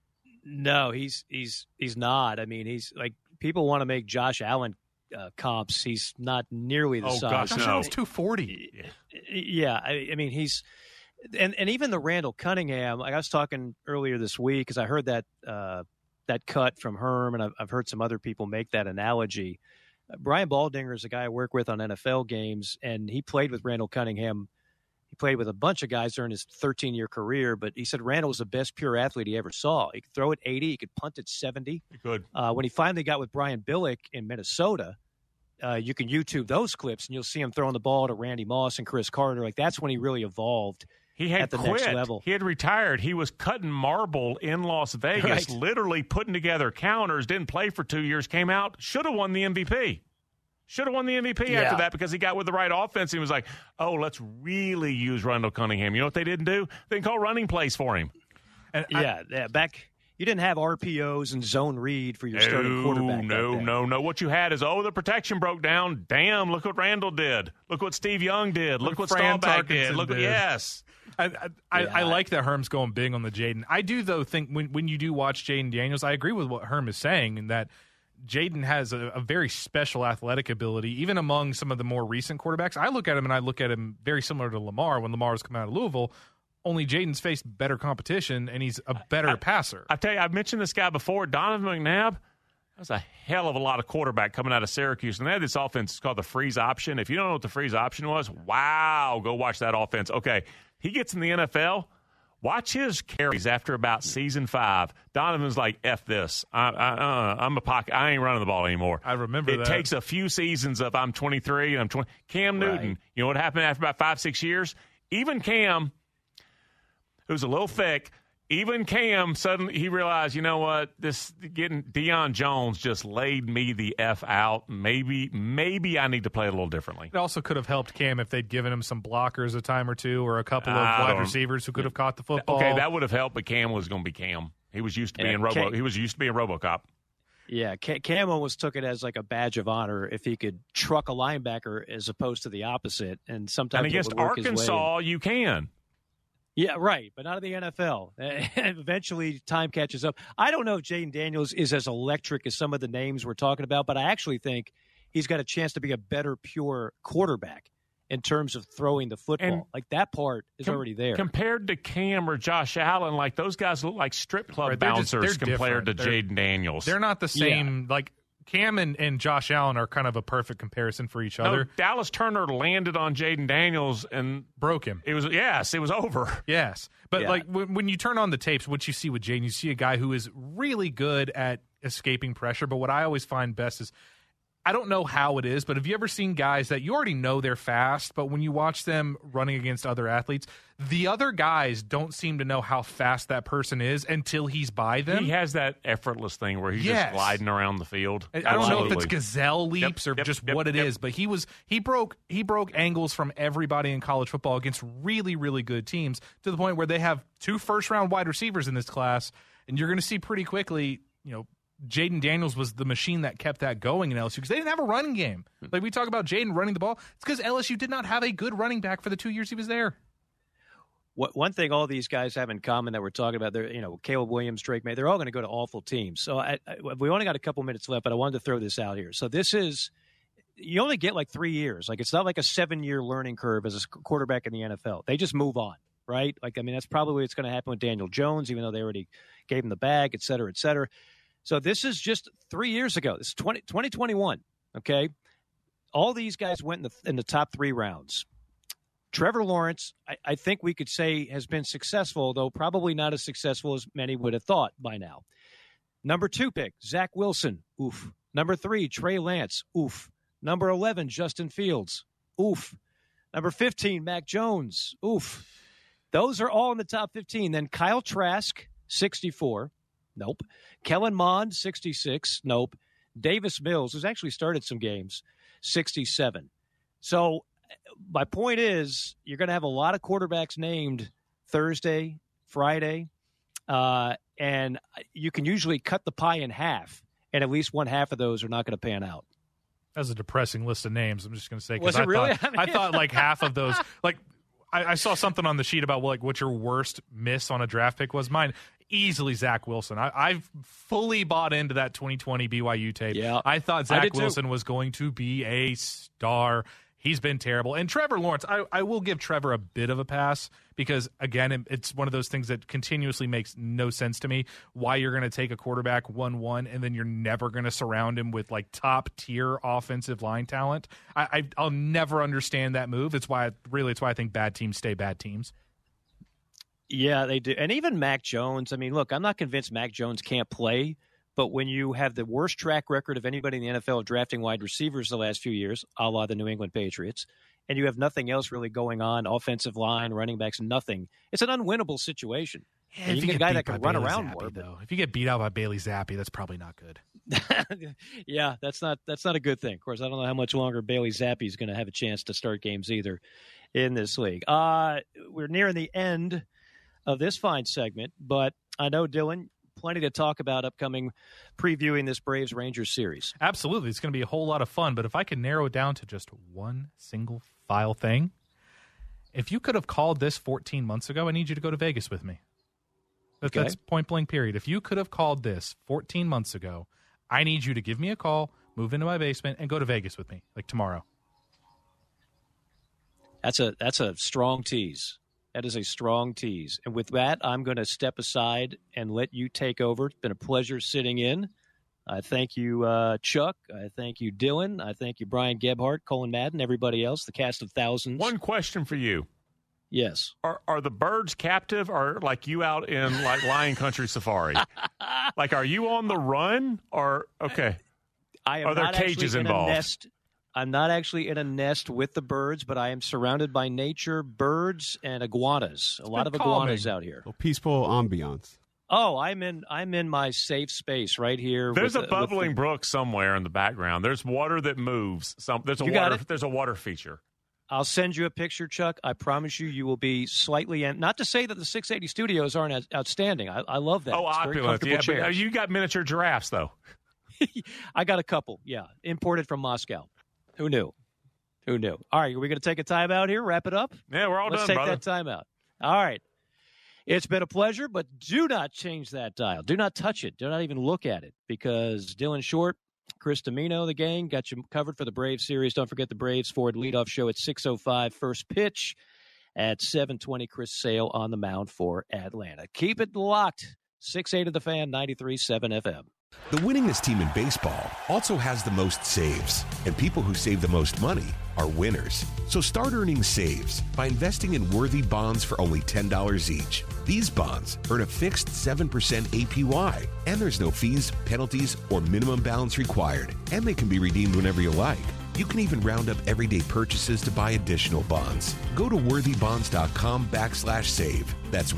No, he's not. I mean, he's like people want to make Josh Allen comps. He's not nearly the size. Gosh, Josh Allen's 240. Yeah, I mean, he's and even the Randall Cunningham. Like I was talking earlier this week because I heard that cut from Herm, and I've heard some other people make that analogy. Brian Baldinger is a guy I work with on NFL games, and he played with Randall Cunningham. He played with a bunch of guys during his 13-year career, but he said Randall was the best pure athlete he ever saw. He could throw at 80. He could punt at 70. Good. When he finally got with Brian Billick in Minnesota, you can YouTube those clips, and you'll see him throwing the ball to Randy Moss and Chris Carter. Like that's when he really evolved. He had at the quit. Next level. He had retired. He was cutting marble in Las Vegas, right. Literally putting together counters, didn't play for 2 years, came out, should have won the MVP. Should have won the MVP after that because he got with the right offense. And he was like, oh, let's really use Randall Cunningham. You know what they didn't do? They didn't call running plays for him. And back you didn't have RPOs and zone read for your starting quarterback. No. What you had is, the protection broke down. Damn, look what Randall did. Look what Steve Young did. Look what Staubach did. Yes. I like that Herm's going big on the Jaden. I do, though, think when you do watch Jaden Daniels, I agree with what Herm is saying in that Jaden has a very special athletic ability, even among some of the more recent quarterbacks. I look at him very similar to Lamar when Lamar was coming out of Louisville, only Jaden's faced better competition, and he's a better passer. I tell you, I've mentioned this guy before, Donovan McNabb. That's a hell of a lot of quarterback coming out of Syracuse. And they had this offense called the freeze option. If you don't know what the freeze option was, wow, go watch that offense. Okay, he gets in the NFL. Watch his carries after about season 5. Donovan's like, F this. I'm a pocket. I ain't running the ball anymore. I remember that. It takes a few seasons of I'm 23 and I'm 20. Cam Newton, you know what happened after about 5-6 years? Even Cam, who's a little thick, even Cam, suddenly he realized, you know what, this getting Deion Jones just laid me the F out. Maybe I need to play a little differently. It also could have helped Cam if they'd given him some blockers a time or two or a couple of wide receivers who could have caught the football. Okay, that would have helped, but Cam was going to be Cam. He was used to being RoboCop. Yeah, Cam almost took it as like a badge of honor if he could truck a linebacker as opposed to the opposite. And sometimes against Arkansas, you can. Yeah, right, but not in the NFL. Eventually, time catches up. I don't know if Jaden Daniels is as electric as some of the names we're talking about, but I actually think he's got a chance to be a better pure quarterback in terms of throwing the football. And like that part is already there. Compared to Cam or Josh Allen, like those guys look like strip club bouncers compared to Jaden Daniels. They're not the same. Yeah. Like Cam and Josh Allen are kind of a perfect comparison for each other. Dallas Turner landed on Jaden Daniels and broke him. It was over. Yes. But like when you turn on the tapes, what you see with Jaden, you see a guy who is really good at escaping pressure. But what I always find best is, I don't know how it is, but have you ever seen guys that you already know they're fast, but when you watch them running against other athletes, the other guys don't seem to know how fast that person is until he's by them? He has that effortless thing where he's just gliding around the field. I don't know if it's gazelle leaps or just what it is, but he broke angles from everybody in college football against really, really good teams to the point where they have 2 first-round wide receivers in this class, and you're going to see pretty quickly, Jaden Daniels was the machine that kept that going in LSU because they didn't have a running game. Like we talk about Jaden running the ball, it's because LSU did not have a good running back for the 2 years he was there. One thing all these guys have in common that we're talking about, they're, Caleb Williams, Drake May, they're all going to go to awful teams. So we only got a couple minutes left, but I wanted to throw this out here. So this is, you only get like 3 years. Like it's not like a 7-year learning curve as a quarterback in the NFL. They just move on, right? Like, I mean, that's probably what's going to happen with Daniel Jones, even though they already gave him the bag, et cetera, et cetera. So this is just 3 years ago. This is 2021, okay? All these guys went in the top 3 rounds. Trevor Lawrence, I think we could say, has been successful, though probably not as successful as many would have thought by now. Number 2 pick, Zach Wilson, oof. Number 3, Trey Lance, oof. Number 11, Justin Fields, oof. Number 15, Mac Jones, oof. Those are all in the top 15. Then Kyle Trask, 64, nope. Kellen Mond, 66, nope. Davis Mills, who's actually started some games, 67. So my point is, you're going to have a lot of quarterbacks named Thursday, Friday, and you can usually cut the pie in half, and at least one half of those are not going to pan out. That's a depressing list of names. I'm just going to say, because I thought like half of those, like I saw something on the sheet about like what your worst miss on a draft pick was. Mine, easily Zach Wilson. I've fully bought into that 2020 BYU tape. Yeah, I thought Zach Wilson was going to be a star. He's been terrible. And Trevor Lawrence, I will give Trevor a bit of a pass because, again, it's one of those things that continuously makes no sense to me, why you're going to take a quarterback 1-1 and then you're never going to surround him with, like, top-tier offensive line talent. I'll never understand that move. It's why I think bad teams stay bad teams. Yeah, they do. And even Mac Jones, I mean, look, I'm not convinced Mac Jones can't play. But when you have the worst track record of anybody in the NFL of drafting wide receivers the last few years, a la the New England Patriots, and you have nothing else really going on, offensive line, running backs, nothing, it's an unwinnable situation. Yeah, and you get a guy that can run around more. Though. If you get beat out by Bailey Zappi, that's probably not good. Yeah, that's not a good thing. Of course, I don't know how much longer Bailey Zappi is going to have a chance to start games either in this league. We're nearing the end of this fine segment, but I know, Dylan, plenty to talk about upcoming previewing this Braves-Rangers series. Absolutely. It's going to be a whole lot of fun. But if I can narrow it down to just one single file thing, if you could have called this 14 months ago, I need you to go to Vegas with me. That's point blank period. If you could have called this 14 months ago, I need you to give me a call, move into my basement, and go to Vegas with me, like tomorrow. That's a strong tease. That is a strong tease. And with that, I'm going to step aside and let you take over. It's been a pleasure sitting in. I thank you, Chuck. I thank you, Dylan. I thank you, Brian Gebhardt, Colin Madden, everybody else, the cast of thousands. One question for you. Yes. Are the birds captive, or like you out in like Lion Country Safari? Like, are you on the run, or okay? Are there cages involved? I'm not actually in a nest with the birds, but I am surrounded by nature, birds, and iguanas. A lot of iguanas out here. A peaceful ambiance. Oh, I'm in my safe space right here. There's a bubbling brook somewhere in the background. There's water that moves. There's a water feature. I'll send you a picture, Chuck. I promise you will be slightly not to say that the 680 studios aren't outstanding. I love that. Oh, opulent. Yeah, but you got miniature giraffes, though. I got a couple, yeah, imported from Moscow. Who knew? All right, are we going to take a timeout here, wrap it up? Yeah, we're all Let's done, take that timeout. All right. It's been a pleasure, but do not change that dial. Do not touch it. Do not even look at it, because Dylan Short, Chris Domino, the gang, got you covered for the Braves series. Don't forget the Braves Ford leadoff show at 6:05, first pitch at 7:20. Chris Sale on the mound for Atlanta. Keep it locked. 680 The Fan, 93.7 FM. The winningest team in baseball also has the most saves, and people who save the most money are winners. So start earning saves by investing in worthy bonds for only $10 each. These bonds earn a fixed 7% APY, and there's no fees, penalties, or minimum balance required, and they can be redeemed whenever you like. You can even round up everyday purchases to buy additional bonds. Go to worthybonds.com/save. That's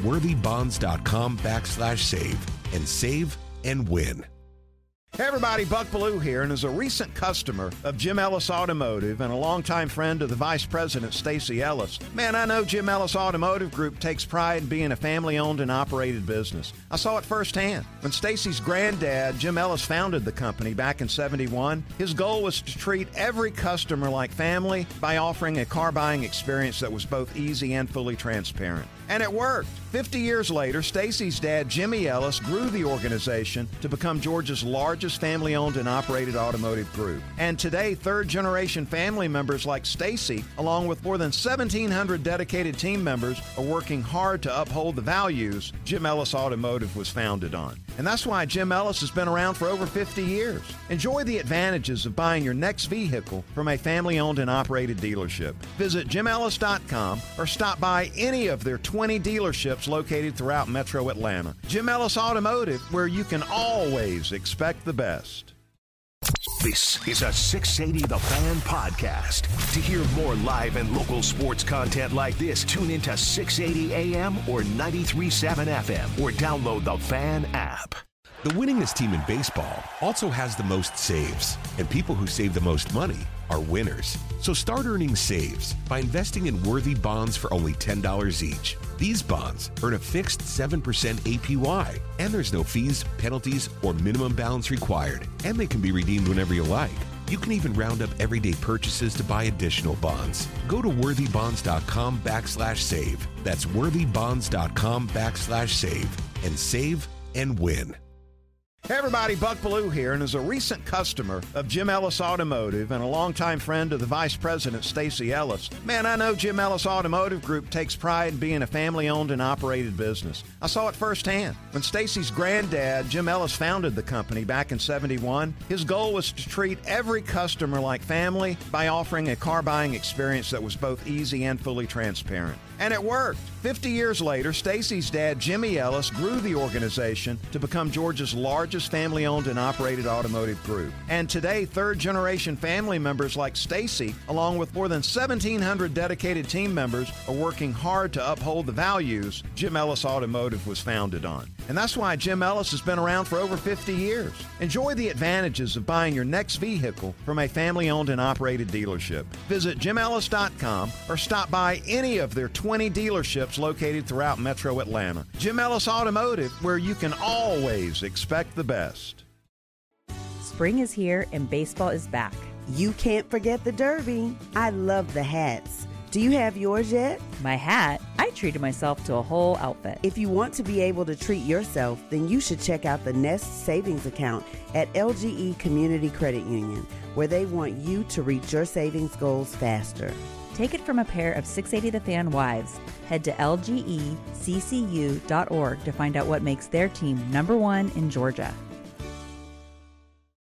worthybonds.com/save, and save and win. Hey everybody, Buck Bellew here, and as a recent customer of Jim Ellis Automotive and a longtime friend of the Vice President, Stacey Ellis, man, I know Jim Ellis Automotive Group takes pride in being a family-owned and operated business. I saw it firsthand. When Stacey's granddad, Jim Ellis, founded the company back in '71, his goal was to treat every customer like family by offering a car buying experience that was both easy and fully transparent. And it worked. 50 years later, Stacey's dad, Jimmy Ellis, grew the organization to become Georgia's largest family-owned and operated automotive group. And today, third-generation family members like Stacey, along with more than 1,700 dedicated team members, are working hard to uphold the values Jim Ellis Automotive was founded on. And that's why Jim Ellis has been around for over 50 years. Enjoy the advantages of buying your next vehicle from a family-owned and operated dealership. Visit JimEllis.com or stop by any of their 20 dealerships located throughout Metro Atlanta. Jim Ellis Automotive, where you can always expect the best. This is a 680 The Fan podcast. To hear more live and local sports content like this, tune into 680 AM or 93.7 FM or download the Fan app. The winningest team in baseball also has the most saves, and people who save the most money are winners. So start earning saves by investing in worthy bonds for only $10 each. These bonds earn a fixed 7% APY, and there's no fees, penalties, or minimum balance required, and they can be redeemed whenever you like. You can even round up everyday purchases to buy additional bonds. Go to worthybonds.com/save. That's worthybonds.com/save and save and win. Hey everybody, Buck Bellew here, and as a recent customer of Jim Ellis Automotive and a longtime friend of the Vice President, Stacey Ellis, man, I know Jim Ellis Automotive Group takes pride in being a family-owned and operated business. I saw it firsthand. When Stacey's granddad, Jim Ellis, founded the company back in '71, his goal was to treat every customer like family by offering a car buying experience that was both easy and fully transparent. And it worked. 50 years later, Stacey's dad, Jimmy Ellis, grew the organization to become Georgia's largest family-owned and operated automotive group. And today, third-generation family members like Stacey, along with more than 1,700 dedicated team members, are working hard to uphold the values Jim Ellis Automotive was founded on. And that's why Jim Ellis has been around for over 50 years. Enjoy the advantages of buying your next vehicle from a family-owned and operated dealership. Visit JimEllis.com or stop by any of their 20 dealerships located throughout Metro Atlanta. Jim Ellis Automotive, where you can always expect the best. Spring is here and baseball is back. You can't forget the Derby. I love the hats. Do you have yours yet? My hat? I treated myself to a whole outfit. If you want to be able to treat yourself, then you should check out the Nest Savings Account at LGE Community Credit Union, where they want you to reach your savings goals faster. Take it from a pair of 680 The Fan wives. Head to lgeccu.org to find out what makes their team #1 in Georgia.